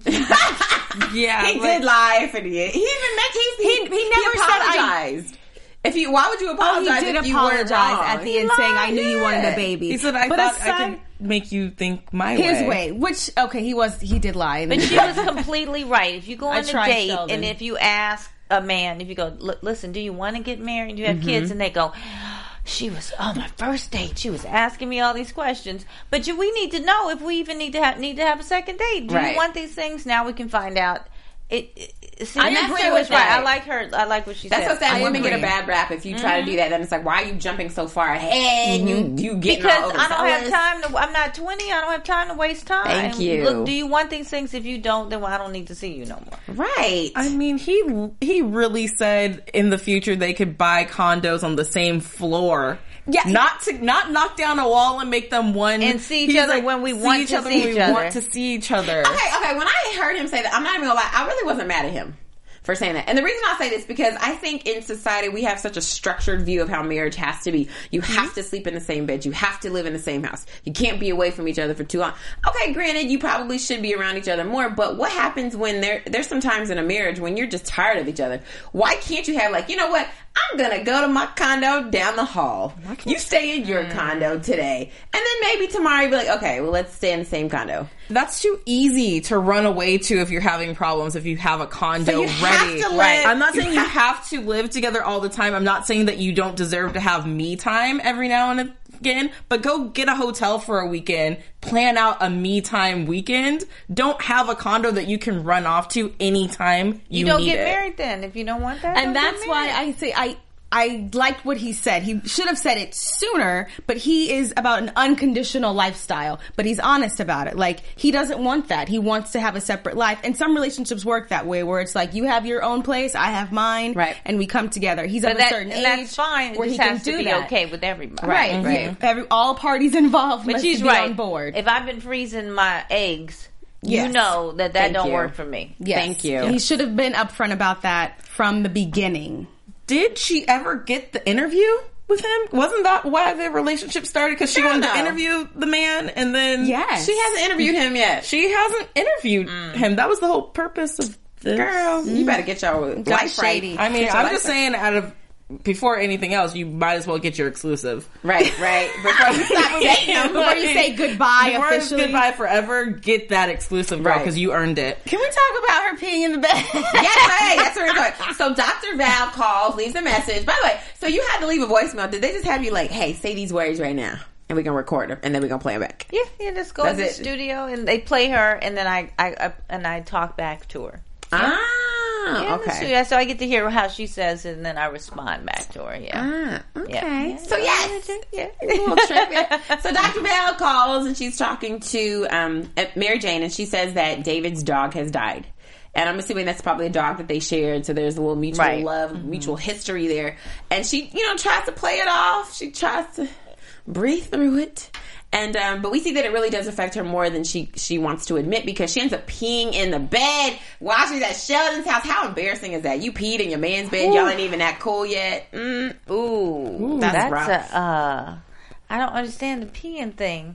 Yeah, He like- did lie for the He even mentioned he, He- he never said I- apologized. If you, why would you Oh, apologize? he did if you apologize were wrong? at the He end, saying, "I lied, knew you wanted yeah. a baby." He said, I But thought I aside- could make you think my his way. way, which okay, he was he did lie, But she was completely right. If you go I on a tried, date Sheldon. and if you ask a man, if you go, "L- listen, do you want to get married? Do you have kids?" And they go, she was on my first date. She was asking me all these questions. But you, we need to know if we even need to have, need to have a second date. Do Right. you want these things? Now we can find out. It, it, see, I Nancy agree was with right. that. I like her. I like what she That's said. what sad. I Women get a agree. bad rap if you try to do that. Then it's like, why are you jumping so far ahead? You you getting Because all over I don't have fellas. time to. I'm not twenty. I don't have time to waste time. Thank you. Look, do you want these things? If you don't, then I don't need to see you no more. Right. I mean, he he really said in the future they could buy condos on the same floor. Yeah. Not to not knock down a wall and make them one And see each He's other when we want each to other see when each we other. want to see each other. Okay, okay. When I heard him say that, I'm not even gonna lie. I really wasn't mad at him for saying that. And the reason I say this because I think in society we have such a structured view of how marriage has to be. You have to sleep in the same bed. You have to live in the same house. You can't be away from each other for too long. Okay, granted, you probably should be around each other more, but what happens when there there's some times in a marriage when you're just tired of each other? Why can't you have like, you know what? I'm gonna go to my condo down the hall. You stay in your condo today. And then maybe tomorrow you'll be like, okay, well let's stay in the same condo. That's too easy to run away to if you're having problems, if you have a condo So you have ready. to live- Right. I'm not you saying you have to live together all the time. I'm not saying that you don't deserve to have me time every now and again, but go get a hotel for a weekend, plan out a me time weekend. Don't have a condo that you can run off to anytime you, You don't need get it. married then if you don't want that. and don't get that's why married. I say I I liked what he said. He should have said it sooner, but he is about an unconditional lifestyle, but he's honest about it. Like, he doesn't want that. He wants to have a separate life. And some relationships work that way, where it's like, you have your own place, I have mine, Right. and we come together. He's But of that, a certain and age that's fine. It where just he can has to do be that. okay with everybody. Right, Right. Yeah. Every, all parties involved But must she's be right. on board. If I've been freezing my eggs, Yes. you know that that Thank don't you. work for me. Yes. Thank you. He should have been upfront about that from the beginning. Did she ever get the interview with him? Wasn't that why the relationship started? Because she Hell wanted no. to interview the man, and then Yes. She hasn't interviewed him yet. she hasn't interviewed him. That was the whole purpose of this. Girl, you better get your life shady. right. I mean, Get your I'm life just right. saying, out of before anything else, you might as well get your exclusive. Right, right. Before you stop dating him, Before you say goodbye Before it's officially. goodbye forever, get that exclusive, girl, Right. because you earned it. Can we talk about her peeing in the bed? Yes, hey, that's what we're talking. So Doctor Val calls, leaves a message. By the way, so you had to leave a voicemail. Did they just have you like, hey, say these words right now, and we're gonna record them, and then we're gonna play them back? Yeah, yeah. Just go That's to the it. studio and they play her, and then I, I, I and I talk back to her. Ah, Yeah, in the okay. studio. So I get to hear how she says it, and then I respond back to her. Yeah. Ah, okay. Yeah. So yes, Yeah. a little trip. Yeah. So Doctor Val calls and she's talking to um, Mary Jane, and she says that David's dog has died. And I'm assuming that's probably a dog that they shared, so there's a little mutual Right. love, mutual history there. And she, you know, tries to play it off. She tries to breathe through it. And um, but we see that it really does affect her more than she she wants to admit, because she ends up peeing in the bed while she's at Sheldon's house. How embarrassing is that? You peed in your man's bed. Y'all ain't even that cool yet. Mm. Ooh, That's that's, rough. a. Uh, I don't understand the peeing thing.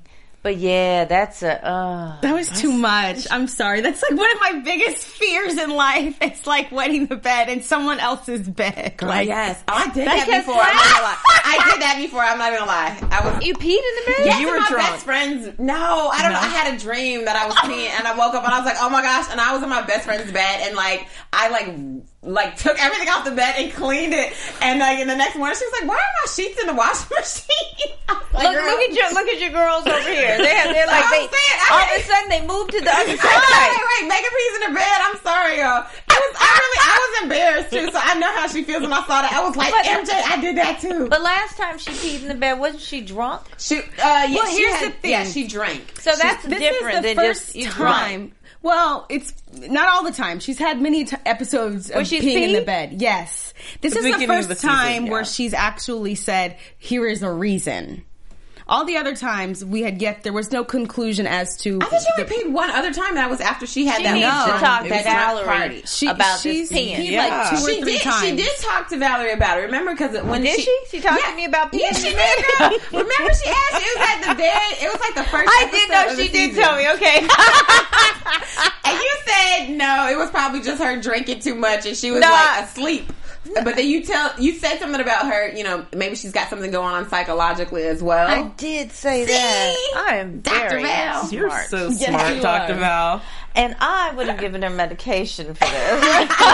But yeah, that's a uh, that was too much. I'm sorry. That's like one of my biggest fears in life. It's like wetting the bed in someone else's bed. Girl, Like, yes. Oh, I did That that gets before. I'm not gonna lie. I did that before. I'm not gonna lie. I was. you peed in the bed. Yes, You and were my drunk. best friends. No, I don't know. I had a dream that I was peeing, and I woke up and I was like, "Oh my gosh!" And I was in my best friend's bed, and like I like like took everything off the bed and cleaned it. And like in the next morning, she was like, "Why are my sheets in the washing machine?" I was like, Look, "Girl." look at your look at your girls over here. They have, they're like I'm they saying, I all mean- of a sudden they moved to the other Wait, side. wait, wait, Megan pees in the bed. I'm sorry, y'all. I was, I really, I was embarrassed too. So I know how she feels when I saw that. I was like, But- M J, I did that too. But last time she peed in the bed, wasn't she drunk? She, uh, yeah, Well, she here's had- the thing. Yeah, she drank. So that's this different is the than first just you time. drunk. Well, it's not all the time. She's had many t- episodes of Where she's peeing in the peed? bed. Yes. This The is the beginning of first the season, time yeah. where she's actually said, here is a reason. All the other times we had yet, there was no conclusion as to... I think she the- only peed one other time. That was after she had She that needs drunk- to talk it to was drunk Valerie party. She- about she's this peeing. peed Yeah. like two or She three did. times. She did talk to Valerie about it. Remember, because when Did she? She talked to me about peeing Yeah, in she the did. bed? Girl. Remember, she asked. It was at the dead. It was like the first. I did episode know of the she did season. tell me. Okay. And you said no. It was probably just her drinking too much, and she was Nah. like asleep. But then you tell you said something about her. You know, maybe she's got something going on psychologically as well. I did say See? that. I am Doctor very Val. smart. You're so Yes, smart, you Doctor are. Val. And I would have given her medication for this.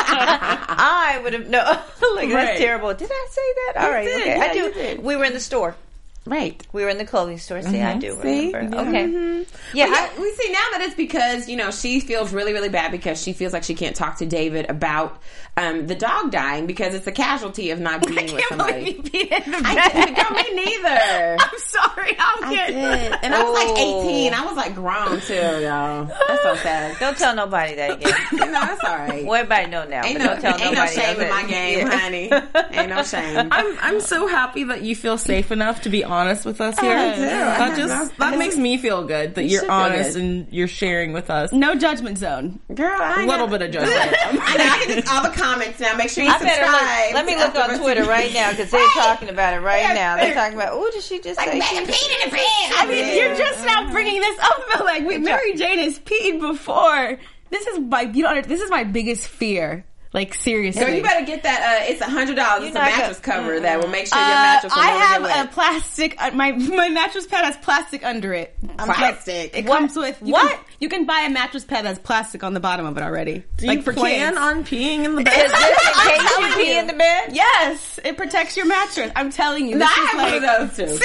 I would have no. Look, Right. that's terrible. Did I say that? All right, did. okay. Yeah, I do. you did. We were in the store. Right. We were in the clothing store. See, I do See? remember. Yeah. Okay. Mhm. Yeah, But yeah, I- we see now that it's because, you know, she feels really, really bad because she feels like she can't talk to David about um, the dog dying because it's a casualty of not being I with can't somebody. believe you peed in the bed. I didn't. Girl, me neither. I'm sorry. I'm I kidding. did. And I was like Oh. eighteen. I was like grown too, y'all. That's so sad. don't tell nobody that again. No, that's all right. Well, everybody know now, Ain't but no, don't tell ain't no nobody shame else in my that- game, Yeah. honey. Ain't no shame. I'm I'm so happy that you feel safe enough to be honest with us here. I do. That I just know. that makes me feel good that You you're should feel honest good. and you're sharing with us. No judgment zone. Girl, I A ain't little got- bit of judgment. I know. I can just all the comments now. Make sure you I better subscribe. look. Let me look on Twitter right now because they're talking about it right Yeah, now. They're they're- talking about. Oh, did she just Like, say? man, she- peed in the bed. I mean, you're just now bringing this up, but like, we, Mary Jane has peed before. This is my, you don't, under- this is my biggest fear. Like, seriously. Girl, you better get that. Uh, it's a hundred dollars. It's a not mattress gonna- cover that will make sure your Uh, mattress will I never have get a wet. plastic. Uh, my my mattress pad has plastic under it. I'm Plastic? It What? comes with you What? Can, you can buy a mattress pad that has plastic on the bottom of it already. Do like you for plan kids. on peeing in the Is bed? this in case you pee in the bed? Yes, it protects your mattress. I'm telling you. No, This I is have like, one of those too.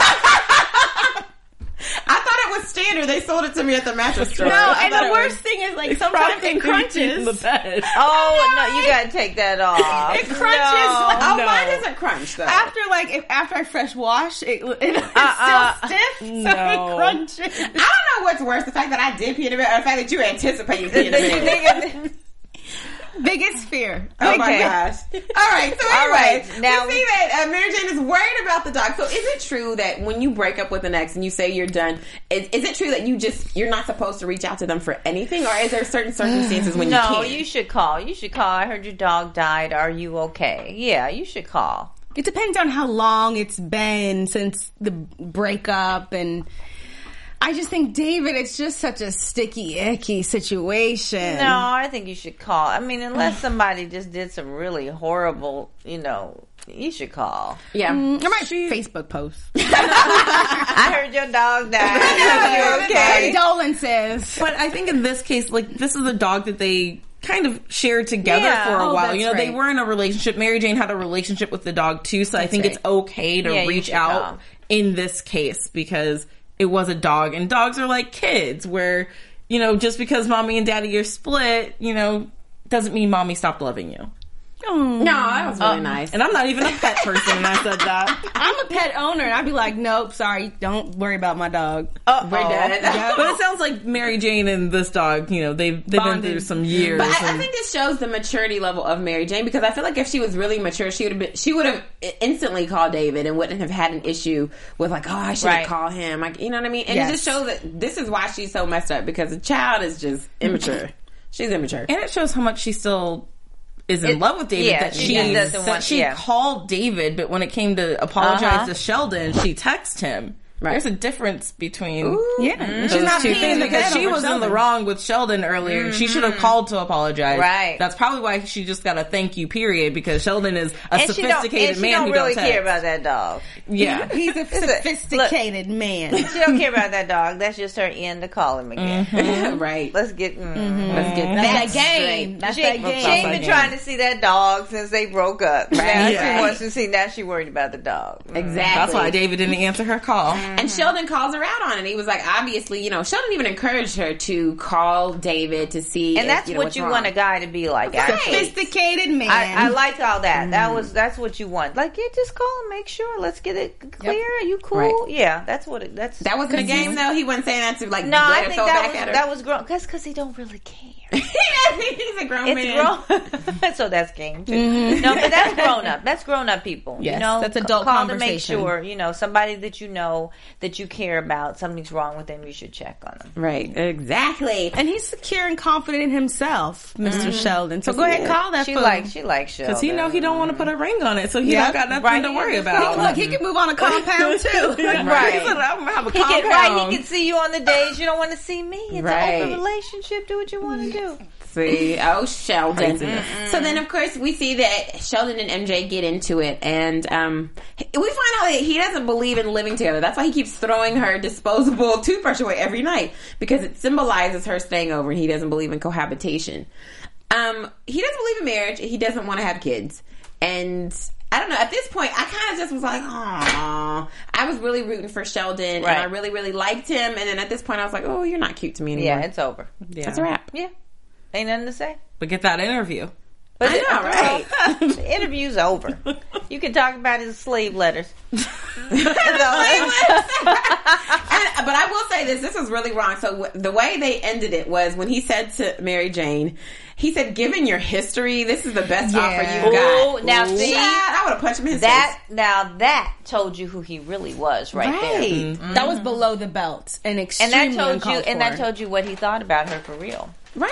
I thought it was standard. They sold it to me at the mattress store. No, I and thought the it worst was- thing is like sometimes it In the crunches. bed. Oh no, you gotta take that off. It crunches No. like- Oh, No. mine doesn't crunch though. After like if after I fresh wash, it, it, it's Uh-uh. still stiff, so No. it crunches. I don't know what's worse: the fact that I did pee in the bed, or the fact that you anticipated peeing in the Did you bed. think it- Biggest fear. Oh my Okay. gosh! All right, so All anyway, right, now- we see that uh, Mary Jane is worried about the dog. So, is it true that when you break up with an ex and you say you're done, is, is it true that you just you're not supposed to reach out to them for anything, or is there certain circumstances when you No, can't? you should call. You should call. I heard your dog died. Are you okay? Yeah, you should call. It depends on how long it's been since the breakup, and I just think David, it's just such a sticky, icky situation. No, I think you should call. I mean, unless somebody just did some really horrible, you know, you should call. yeah. I might Facebook post. I heard your dog died. Are you okay? Condolences. But I think in this case, like, this is a dog that they kind of shared together Yeah. for a Oh, while. that's You know, they right. were in a relationship. Mary Jane had a relationship with the dog too, so I think right. it's okay to Yeah, you reach should out call. in this case because it was a dog, and dogs are like kids where, you know, just because mommy and daddy are split, you know, doesn't mean mommy stopped loving you. No, that was really nice. And I'm not even a pet person, and I said that. I'm a pet owner, and I'd be like, nope, sorry, don't worry about my dog. Uh-oh. We're done. But it sounds like Mary Jane and this dog, you know, they've they've been Bonded. through some years. But I, I and- think this shows the maturity level of Mary Jane because I feel like if she was really mature, she would have been. She would have instantly called David and wouldn't have had an issue with like, oh, I should Right. call him. Like, you know what I mean? And Yes. it just shows that this is why she's so messed up because the child is just immature. She's immature. And it shows how much she still is in It- love with David. yeah, that she she doesn't that want- she yeah. called David, but when it came to apologize Uh-huh. to Sheldon, she texted him Right. There's a difference between Ooh. Yeah. those She's not two peeing in things the because bed she over was in the Sheldon. wrong with Sheldon earlier. She should have called to apologize. Right. That's probably why she just got a thank you period, because Sheldon is a And she don't, sophisticated and she man don't who really don't care text. about that dog. Yeah. He's a sophisticated man. She don't care about that dog. That's just her end to call him again. right. Let's get. Mm, Let's get That's that that game. That's She, that she game. ain't been game. trying to see that dog since they broke up. Now Yeah. she wants to see. Now she worried about the dog. Exactly. That's why David didn't answer her call. And Sheldon calls her out on it. He was like, obviously, you know, Sheldon even encouraged her to call David to see. And if, that's you know, what what's you wrong. want a guy to be like. Actually. Sophisticated man. I, I like all that. That was that's what you want. Like, yeah, just call and make sure. Let's get it clear. Are you cool? Right. Yeah, that's what it. That's That wasn't a game, though. He wasn't saying that to like no. let I her think throw that back was at her. that was grown. That's because he don't really care. He's a grown It's man. grown. So that's game too. No, but that's grown up. That's grown up people. Yes, you know, that's C- adult call to make conversation. sure. You know, somebody that you know that you care about. Something's wrong with them. You should check on them. Right. Exactly. And he's secure and confident in himself, mister Sheldon. So go ahead and call that She fool. likes. She likes Sheldon. Because he know he don't want to put a ring on it, so he Yeah. don't got nothing Right. to worry He- about. Look, he can move on a compound too. Right. He said, I'm gonna have a He can, compound. right, he can see you on the days you don't want to see me. It's Right. an open relationship. Do what you want to do. See, oh Sheldon. Craziness. So then, of course, we see that Sheldon and M J get into it, and um, we find out that he doesn't believe in living together. That's why he keeps throwing her disposable toothbrush away every night, because it symbolizes her staying over, and he doesn't believe in cohabitation. Um, he doesn't believe in marriage. He doesn't want to have kids, and I don't know. At this point, I kind of just was like, "Aw." I was really rooting for Sheldon, Right. and I really, really liked him. And then at this point, I was like, "Oh, you're not cute to me anymore." Yeah, it's over. Yeah. That's a wrap. Yeah, ain't nothing to say. But get that interview. But I know, right? The interview's over. You can talk about his slave letters. And, but I will say this: this was really wrong. So w- the way they ended it was when he said to Mary Jane, he said, "Given your history, this is the best Yeah. offer you've got." Ooh, now see, Child, I would have punched him in his that face. now that told you who he really was right, there. Right, That was below the belt and And extremely that told you, uncalled and that for. told you what he thought about her for real.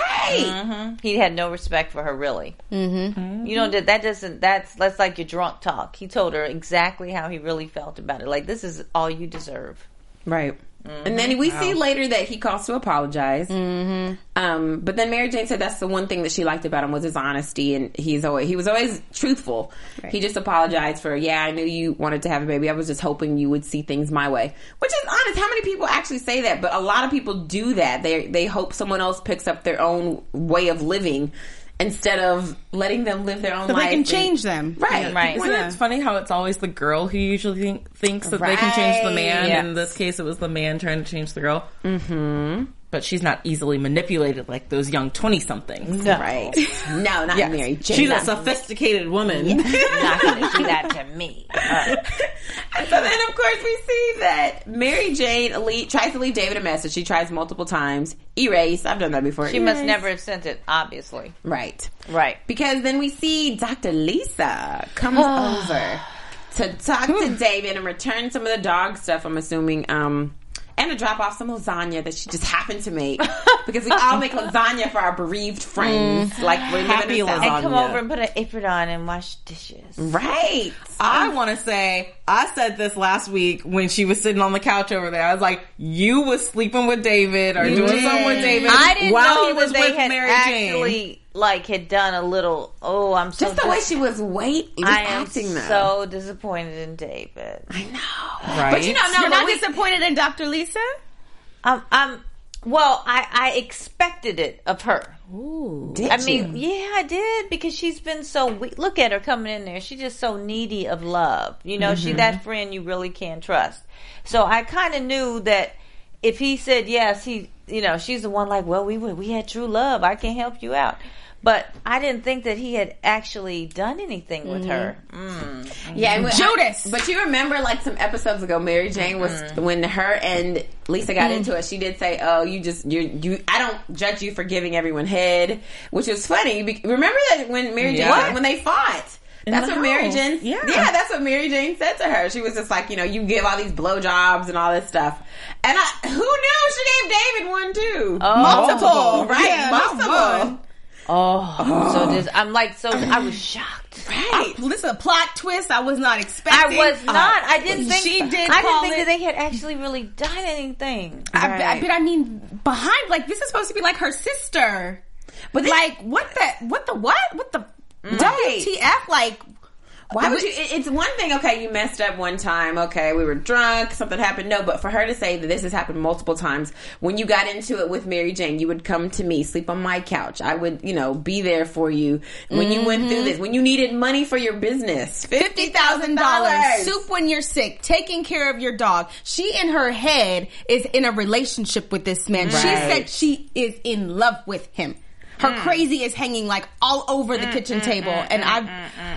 right. He had no respect for her, really. Mm-hmm. You know that that doesn't. That's that's like your drunk talk. He told her exactly how he really felt about it. Like, this is all you deserve. Right. And then we see later that he calls to apologize. Mm-hmm. Um, but then Mary Jane said that's the one thing that she liked about him was his honesty, and he's always he was always truthful. He just apologized for, yeah, I knew you wanted to have a baby. I was just hoping you would see things my way. Which is honest. How many people actually say that? But a lot of people do that. They they hope someone else picks up their own way of living instead of letting them live their own So life. they can and- change them. Right. Right. Isn't Yeah. it funny how it's always the girl who usually think, thinks that they can change the man? Right. In this case, it was the man trying to change the girl. Mm-hmm. But she's not easily manipulated like those young twenty-somethings. Right. No, not Yes. Mary Jane. She's a Not- sophisticated woman. You're not going to do that to me. Uh, And so then, of course, we see that Mary Jane le- tries to leave David a message. She tries multiple times. Erase. I've done that before. she must Erase. never have sent it, obviously. Right. Right. Because then we see Doctor Lisa comes over to talk to David and return some of the dog stuff, I'm assuming. Um... And to drop off some lasagna that she just happened to make. Because we all make lasagna for our bereaved friends. Like, we're living Happy in the South. lasagna. And come over and put an apron on and wash dishes. Right. I want to say, I said this last week when she was sitting on the couch over there. I was like, you was sleeping with David or doing something with David I didn't while know he was that they with had Mary actually, Jane. like, had done a little, oh, I'm so Just the way dis- she was wait, just I am acting though. so disappointed in David. I know. Right? But you know, no, You're but not we- disappointed in Doctor Lisa? Um, um, well, I, I expected it of her. Did I you? mean, yeah, I did, because she's been so weak. Look at her coming in there. She's just so needy of love. You know, Mm-hmm. she that friend you really can't trust. So I kind of knew that if he said yes, he, you know, she's the one like, well, we we had true love. I can help you out. But I didn't think that he had actually done anything with her. Mm. Yeah, and when- Judas. But you remember, like some episodes ago, Mary Jane was when her and Lisa got into it. She did say, "Oh, you just you you. I don't judge you for giving everyone head," which is funny. Be- Remember that when Mary Jane What? when they fought. That's the what Mary house. Jane. Yeah. yeah, that's what Mary Jane said to her. She was just like, you know, you give all these blowjobs and all this stuff. And I, who knew she gave David one too? Multiple. right? Yeah, not multiple. one. Oh, so this, I'm like, so I was shocked. Right. I, this is a plot twist I was not expecting. I was not. I didn't think. She did. I call didn't think it, that they had actually really done anything. I, Right. I, but I mean, behind like this is supposed to be like her sister. But like, what the what the what what the Right. W T F? Like, Why would you? it- It's one thing, okay, you messed up one time, okay, we were drunk, something happened. No, but for her to say that this has happened multiple times, when you got into it with Mary Jane, you would come to me, sleep on my couch. I would, you know, be there for you when you went through this, when you needed money for your business. fifty thousand dollars, soup when you're sick, taking care of your dog. She in her head is in a relationship with this man. She Right. said she is in love with him. Her Mm. crazy is hanging like all over the kitchen table, and I,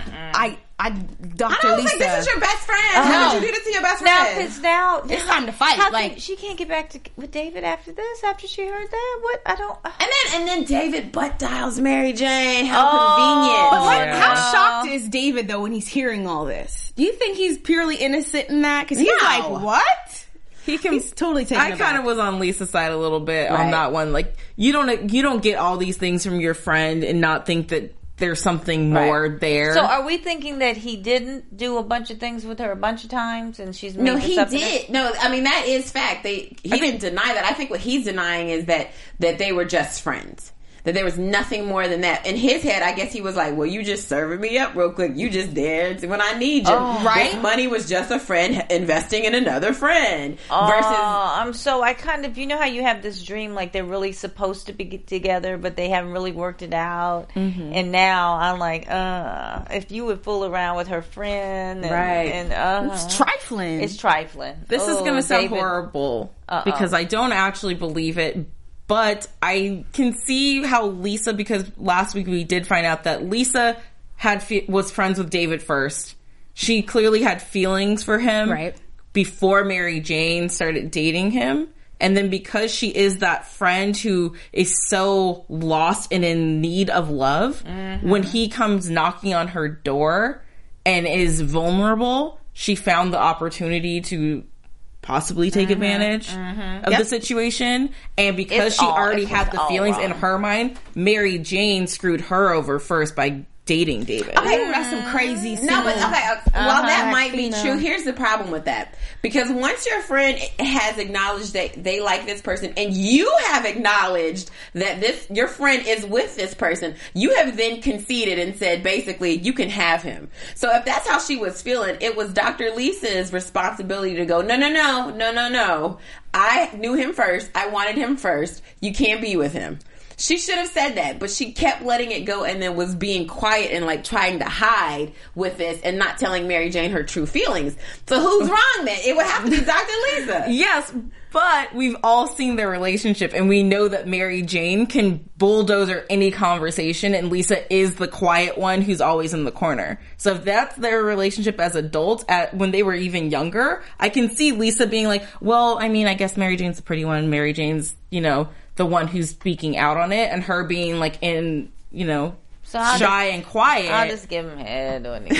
I, I, Doctor I was Lisa. like, this is your best friend. How would you do this to your best Now, friend? because now It's time to fight, How like- can, she can't get back to with David after this. After she heard that, what I don't. And then, and then David butt dials Mary Jane. How Oh. convenient. But like, Yeah. how shocked is David though when he's hearing all this? Do you think he's purely innocent in that? Because he's No. like, what? He can. He's totally taken I aback. kind of was on Lisa's side a little bit Right. on that one. Like, you don't you don't get all these things from your friend and not think that there's something Right. more there. So are we thinking that he didn't do a bunch of things with her a bunch of times, and she's made No, this he up in did. it? No, I mean that is fact. They he didn't deny that. I think what he's denying is that that they were just friends. That there was nothing more than that. In his head, I guess he was like, well, you just serving me up real quick. You just there when I need you. Oh, right? right? Money was just a friend investing in another friend. Oh, Versus, I'm so I kind of, you know how you have this dream like they're really supposed to be together, but they haven't really worked it out. Mm-hmm. And now I'm like, uh, if you would fool around with her friend, and, Right. And uh, It's trifling. it's trifling. This is Oh, going to sound David. horrible Uh-oh. because I don't actually believe it, but I can see how Lisa, because last week we did find out that Lisa had fe- was friends with David first. She clearly had feelings for him Right. before Mary Jane started dating him. And then because she is that friend who is so lost and in need of love, when he comes knocking on her door and is vulnerable, she found the opportunity to possibly take advantage of Yep. the situation. And because It's she all- already it had was the all feelings in wrong. her mind, Mary Jane screwed her over first by dating David. Ooh, that's some crazy. no, but single- okay. uh, Well, that Uh-huh, might be Tina. true. Here's the problem with that, because once your friend has acknowledged that they like this person, and you have acknowledged that this your friend is with this person, you have then conceded and said basically you can have him. So if that's how she was feeling, it was Doctor Lisa's responsibility to go, no, no, no, no, no, no. I knew him first. I wanted him first. You can't be with him. She should have said that, but she kept letting it go and then was being quiet and like trying to hide with this and not telling Mary Jane her true feelings. So who's wrong then? It would have to be Doctor Lisa. Yes, but we've all seen their relationship and we know that Mary Jane can bulldoze any conversation and Lisa is the quiet one who's always in the corner. So if that's their relationship as adults at when they were even younger, I can see Lisa being like, well, I mean, I guess Mary Jane's the pretty one. Mary Jane's, you know, the one who's speaking out on it, and her being like in, you know, So I'll shy and quiet. I'll just give him head or anything.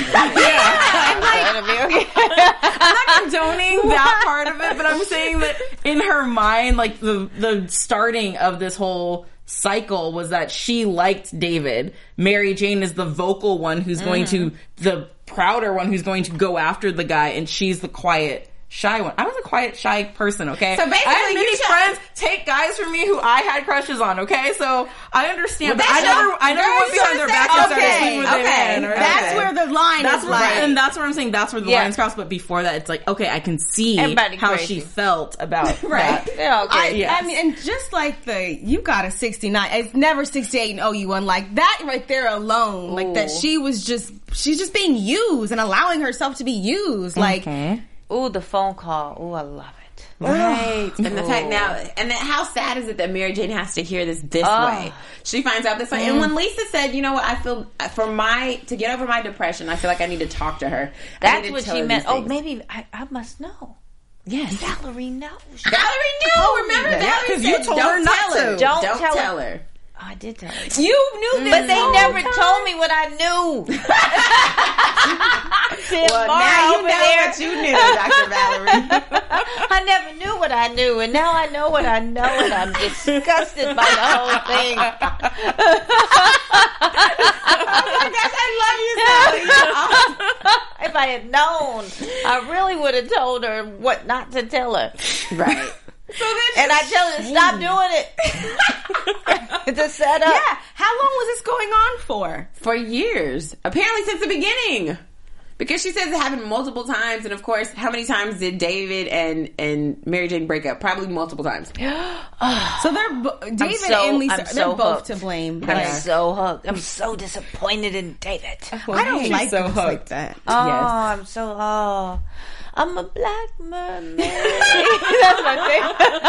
yeah. That'll be okay. I'm not condoning that part of it, but I'm saying that in her mind, like the the starting of this whole cycle was that she liked David. Mary Jane is the vocal one who's going to, the prouder one who's going to go after the guy, and she's the quiet, shy one. I was a quiet, shy person, okay? So basically, I had many you should- friends take guys from me who I had crushes on, okay? So I understand, Well, but I that's never, your- I never girl, went you behind their should've back said- and started okay, sleeping with their okay. man, or that's okay. where the line That's is where, like. and that's where I'm saying that's where the Yeah. lines cross. But before that, it's like, okay, I can see Everybody how crazy. she felt about Right. that. Yeah, okay. I, Yes. I mean, and just like the, you got a sixty-nine, it's never sixty-eight and oh, you won. Like that right there alone, like that Ooh. she was just, she's just being used and allowing herself to be used. Like, Ooh, the phone call. Ooh, I love it. Right. And the fact now, and then how sad is it that Mary Jane has to hear this this Oh. way? She finds out this way. And when Lisa said, you know what, I feel, for my, to get over my depression, I feel like I need to talk to her. I That's need to what tell she her meant. these Oh, things. maybe I, I must know. Yes. Valerie knows. Valerie knew. Oh, remember Yeah, Valerie 'cause you said, told don't her not tell to. her. Don't Don't tell her. tell her. Oh, I did tell her. You knew this, But they whole never time. told me what I knew. Tim Well, Mara now you over know there. what you knew, Doctor Valerie. I never knew what I knew, and now I know what I know, and I'm disgusted by the whole thing. Oh my gosh, I If I had known, I really would have told her what not to tell her. Right. So then And I tell her to stop doing it. To set up. Yeah. How long was this going on for? For years. Apparently since the beginning. Because she says it happened multiple times, and of course, how many times did David and, and Mary Jane break up? Probably multiple times. So they're bo- David so- and Lisa. I'm They're so both hooked. to blame. I'm Yeah. so hooked. I'm so disappointed in David. I don't She's like so books hooked. like that. Oh, Yes. I'm so, oh. I'm a black mermaid. That's my favorite.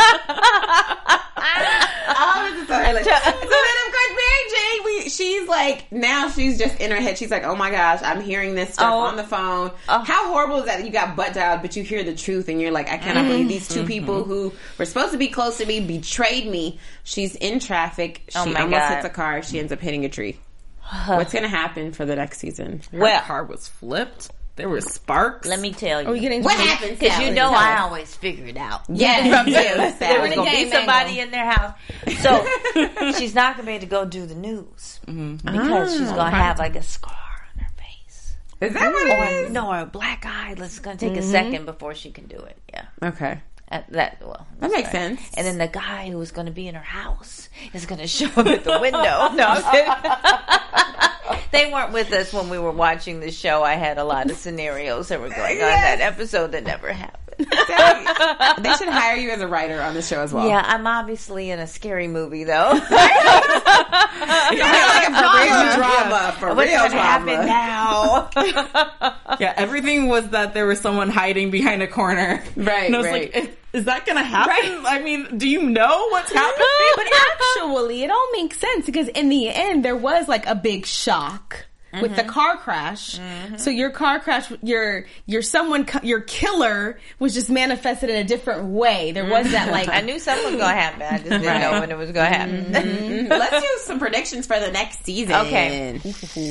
Oh, this is so hilarious. So then, of course, Mary Jane, we, she's like, now she's just in her head. She's like, oh my gosh, I'm hearing this stuff Oh. on the phone. Oh. How horrible is that? You got butt dialed, but you hear the truth, and you're like, I cannot believe these two people who were supposed to be close to me betrayed me. She's in traffic. She Oh my almost God. hits a car. She ends up hitting a tree. What's going to happen for the next season? Well, car was flipped. There were sparks. let me tell you. Are we getting What happened? Because you Sally? know Tell I us. always figure it out. Yes, From yes, you. There Sally. was going to be game somebody angle. in their house. So she's not going to be able to go do the news. Because she's going to have like a scar on her face. Is that what Or, it is? no, or a black eye. It's going to take a second before she can do it. Yeah. Okay. Uh, that well, That that's makes right. sense. And then the guy who was going to be in her house is going to show up at the window. No, I'm kidding. They weren't with us when we were watching the show. I had a lot of scenarios that were going on that episode that never happened. They should hire you as a writer on the show as well. Yeah, I'm obviously in a scary movie though. You're like a drama, drama for What's real going to happen drama. now? Yeah, everything was that there was someone hiding behind a corner. Right, And I was right. like, is, is that going to happen? I mean, do you know what's happening? But actually, it all makes sense because in the end, there was like a big shock with the car crash. So your car crash, your your someone, co- your killer was just manifested in a different way. There was that like I knew something was going to happen. I just didn't know when it was going to happen. Mm, Let's do some predictions for the next season. Okay.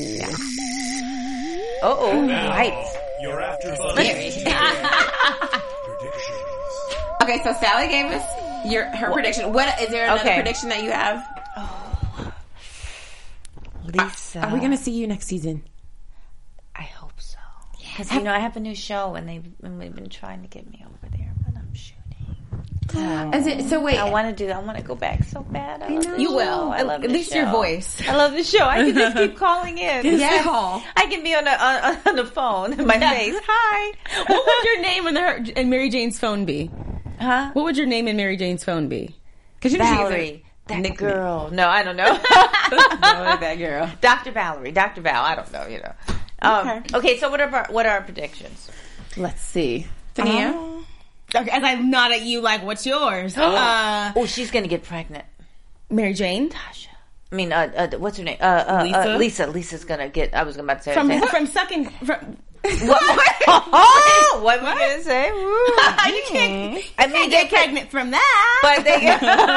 Oh, right. Your AfterBuzz predictions. Okay, so Sally gave us your her prediction. What is there another Okay. prediction that you have? Lisa. Are we going to see you next season? I hope so. Because, you know, I have a new show and they've, and they've been trying to get me over there, but I'm shooting. Is it, so wait, I want to do I want to go back so bad. I love know. this you show. will. I love At this least your show. voice. I love the show. I can just keep calling in. Yes. I can be on the on, on the phone in my face. Hi. What would your name in, her, in Mary Jane's phone be? Huh? What would your name in Mary Jane's phone be? because you Valerie. That Nickname. girl. No, I don't know. no, that girl. Doctor Valerie. Doctor Val. I don't know, you know. Um, Okay. okay, so what are our, what are our predictions? Let's see, Tania. Okay, as I nod at you, like, what's yours? uh, Oh, she's going to get pregnant. Mary Jane Tasha. I mean, uh, uh, what's her name? Uh, uh, Lisa? Uh, Lisa. Lisa's going to get, I was about to say. from her name. from sucking from. What? Oh, what was I going to say? Ooh. You can't, I you mean, can't they get could, pregnant from that. but they.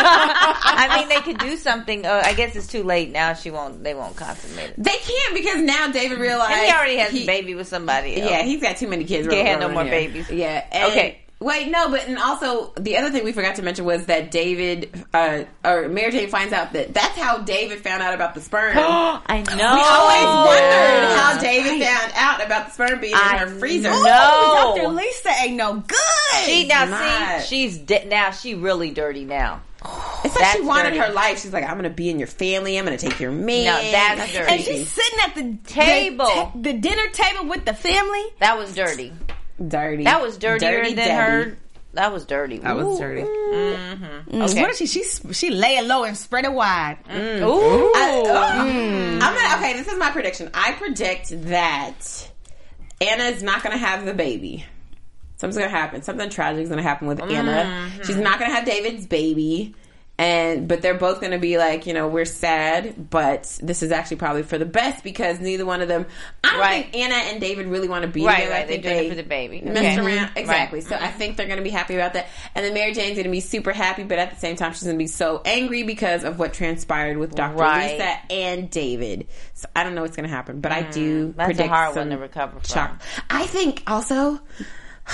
I mean, they could do something. Uh, I guess it's too late now. She won't. They won't consummate it. They can't because now David realized And he already has he- a baby with somebody else. Yeah, he's got too many kids. Can't have rolling no around more here. babies. Yeah. and- Okay. Wait, no, but and also the other thing we forgot to mention was that David uh, or Mary Jane finds out that that's how David found out about the sperm. we I know. always wondered how David found out about the sperm being I in her freezer. know. Doctor Lisa ain't no good. She now not. see she's de- now she really dirty now. It's like she That's wanted dirty. her life. She's like, I'm going to be in your family. I'm going to take your man. No, that's dirty. and she's sitting at the Table. the, ta- the dinner table with the family. That was dirty. dirty. That was dirtier Dirty than Debbie. her. That was dirty. That was dirty. Mm, Okay. What is she? She she lay it low and spread it wide. Ooh. I, oh. I'm gonna, okay, this is my prediction. I predict that Anna is not going to have the baby. Something's going to happen. Something tragic is going to happen with Anna. She's not going to have David's baby. And but they're both going to be like, you know, we're sad, but this is actually probably for the best because neither one of them. I don't Right. think Anna and David really want to be Right, together. right. I think They're doing they it for the baby. messed Okay. around exactly. Right. So I think they're going to be happy about that. And then Mary Jane's going to be super happy, but at the same time, she's going to be so angry because of what transpired with Doctor Right. Lisa and David. So I don't know what's going to happen, but I do That's a predict hard some one to recover from. shock. I think also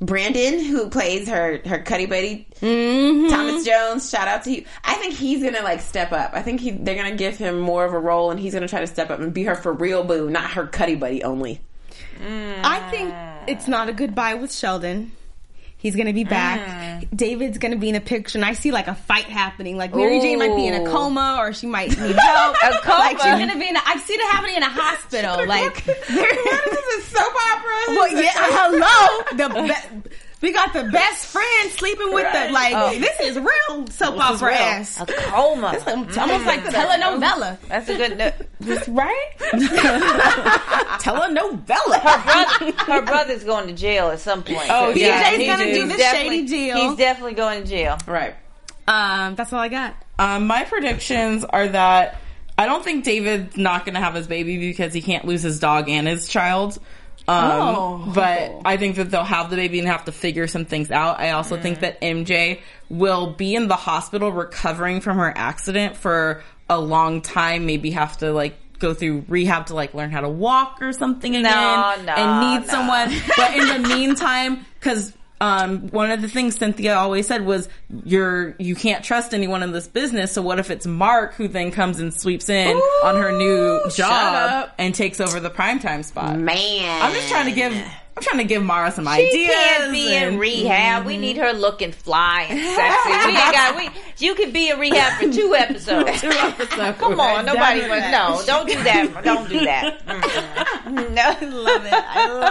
Brandon, who plays her her Cuddy buddy, Mm-hmm. Thomas Jones. Shout out to you. I think he's gonna like step up. I think he, they're gonna give him more of a role, and he's gonna try to step up and be her for real boo, not her Cuddy buddy only. I think it's not a goodbye with Sheldon. He's going to be back. Mm. David's going to be in a picture, and I see like a fight happening. Like Mary Ooh. Jane might be in a coma, or she might need help. A coma? Like she's going to be in. A, I've seen it happening in a hospital. Like what is this, soap opera? Well, yeah. Hello, the. Be- We got the best friend sleeping with right. the, like, oh. this is real soap this opera ass. A coma. It's almost mm. like telenovela. That's a good, no- this, right? telenovela. Her, brother, her brother's going to jail at some point. Oh, so yeah. B J's going to do the shady deal. He's definitely going to jail. Right. Um, that's all I got. Um, my predictions are that I don't think David's not going to have his baby because he can't lose his dog and his child. Um, oh. But I think that they'll have the baby and have to figure some things out. I also mm. think that M J will be in the hospital recovering from her accident for a long time, maybe have to like go through rehab to like learn how to walk or something again no, no, and need no. someone. But in the meantime, because Um, one of the things Cynthia always said was you're, you can't trust anyone in this business. So what if it's Mark who then comes and sweeps in Ooh, on her new job and takes over the primetime spot? Man. I'm just trying to give, I'm trying to give Mara some she ideas. She can't be and, in rehab. Mm-hmm. We need her looking fly and sexy. We ain't got, we, you could be in rehab for two episodes. two episodes. Come on, nobody wants, no, don't do that. Don't do that. Mm-hmm. No. I love it.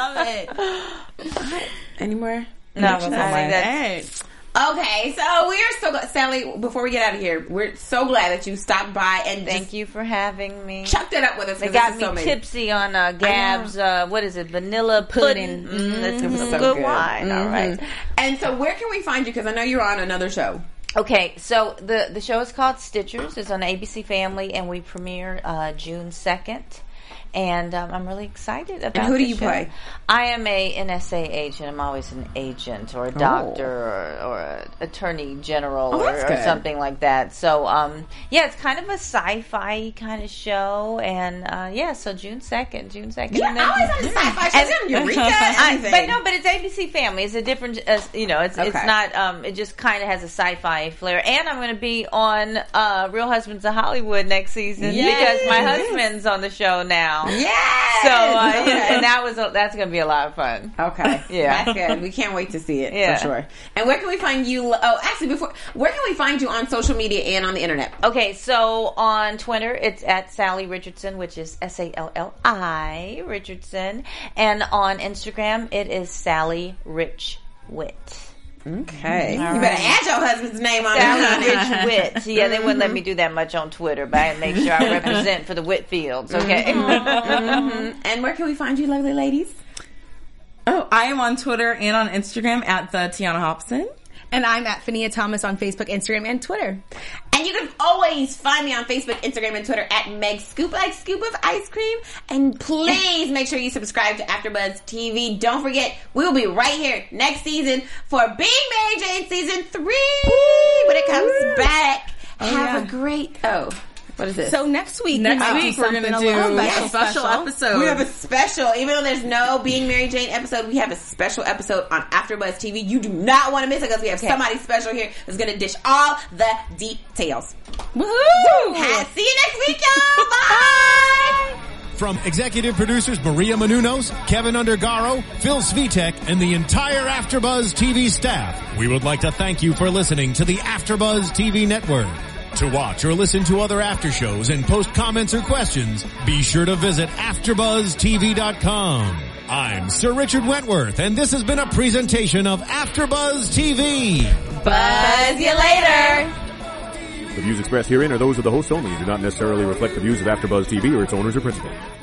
I love it. Any more? No, that's that's okay. So we are so glad, Sally. Before we get out of here, we're so glad that you stopped by and thank you for having me. Chucked it up with us. They got me so tipsy on uh, Gab's. Uh, what is it? Vanilla pudding. pudding. Mm-hmm. That's mm-hmm. some so good, good wine. Mm-hmm. All right. And so, where can we find you? Because I know you're on another show. Okay, so the the show is called Stitchers. It's on A B C Family, and we premiere uh, June second. And um, I'm really excited about it. And who do you show. play? I am a N S A agent. I'm always an agent or a doctor oh. or, or an attorney general oh, or, or something like that. So, um, yeah, it's kind of a sci-fi kind of show. And, uh, yeah, so June second. June second. Yeah, and then, I always on the sci-fi shows. And, Eureka, I, but no, but it's A B C Family. It's a different, uh, you know, it's, okay. it's not, um, it just kind of has a sci-fi flair. And I'm going to be on uh, Real Husbands of Hollywood next season yes. because my husband's on the show now. Yes! So, uh, okay. and that was a, that's going to be a lot of fun. Okay. Yeah. That's good. We can't wait to see it, yeah. for sure. And where can we find you? Oh, actually, before, where can we find you on social media and on the internet? Okay, so on Twitter, it's at Sally Richardson, which is S A L L I, Richardson. And on Instagram, it is Sally Rich Wit. Okay. All you right. better add your husband's name on Sally Rich Wit. Yeah, they wouldn't let me do that much on Twitter, but I had to make sure I represent for the Whitfields, okay? Mm-hmm. And where can we find you, lovely ladies? Oh, I am on Twitter and on Instagram at the Tiana Hobson. And I'm at Fania Thomas on Facebook, Instagram, and Twitter. And you can always find me on Facebook, Instagram, and Twitter at Meg Scoop, like scoop of ice cream. And please make sure you subscribe to AfterBuzz T V. Don't forget, we will be right here next season for Being Mary Jane Season three when it comes back. Oh, Have yeah. a great... Oh... What is this? So next week, next we week we're going to do a yes, special, special episode. We have a special, even though there's no Being Mary Jane episode, we have a special episode on AfterBuzz T V. You do not want to miss it because we have okay. somebody special here that's going to dish all the details. Woohoo! And see you next week, y'all. Bye. From executive producers Maria Menounos, Kevin Undergaro, Phil Svitek, and the entire AfterBuzz T V staff, we would like to thank you for listening to the AfterBuzz T V network. To watch or listen to other after shows and post comments or questions, be sure to visit after buzz T V dot com. I'm Sir Richard Wentworth, and this has been a presentation of AfterBuzz T V. Buzz you later. The views expressed herein are those of the hosts only and do not necessarily reflect the views of AfterBuzz T V or its owners or principals.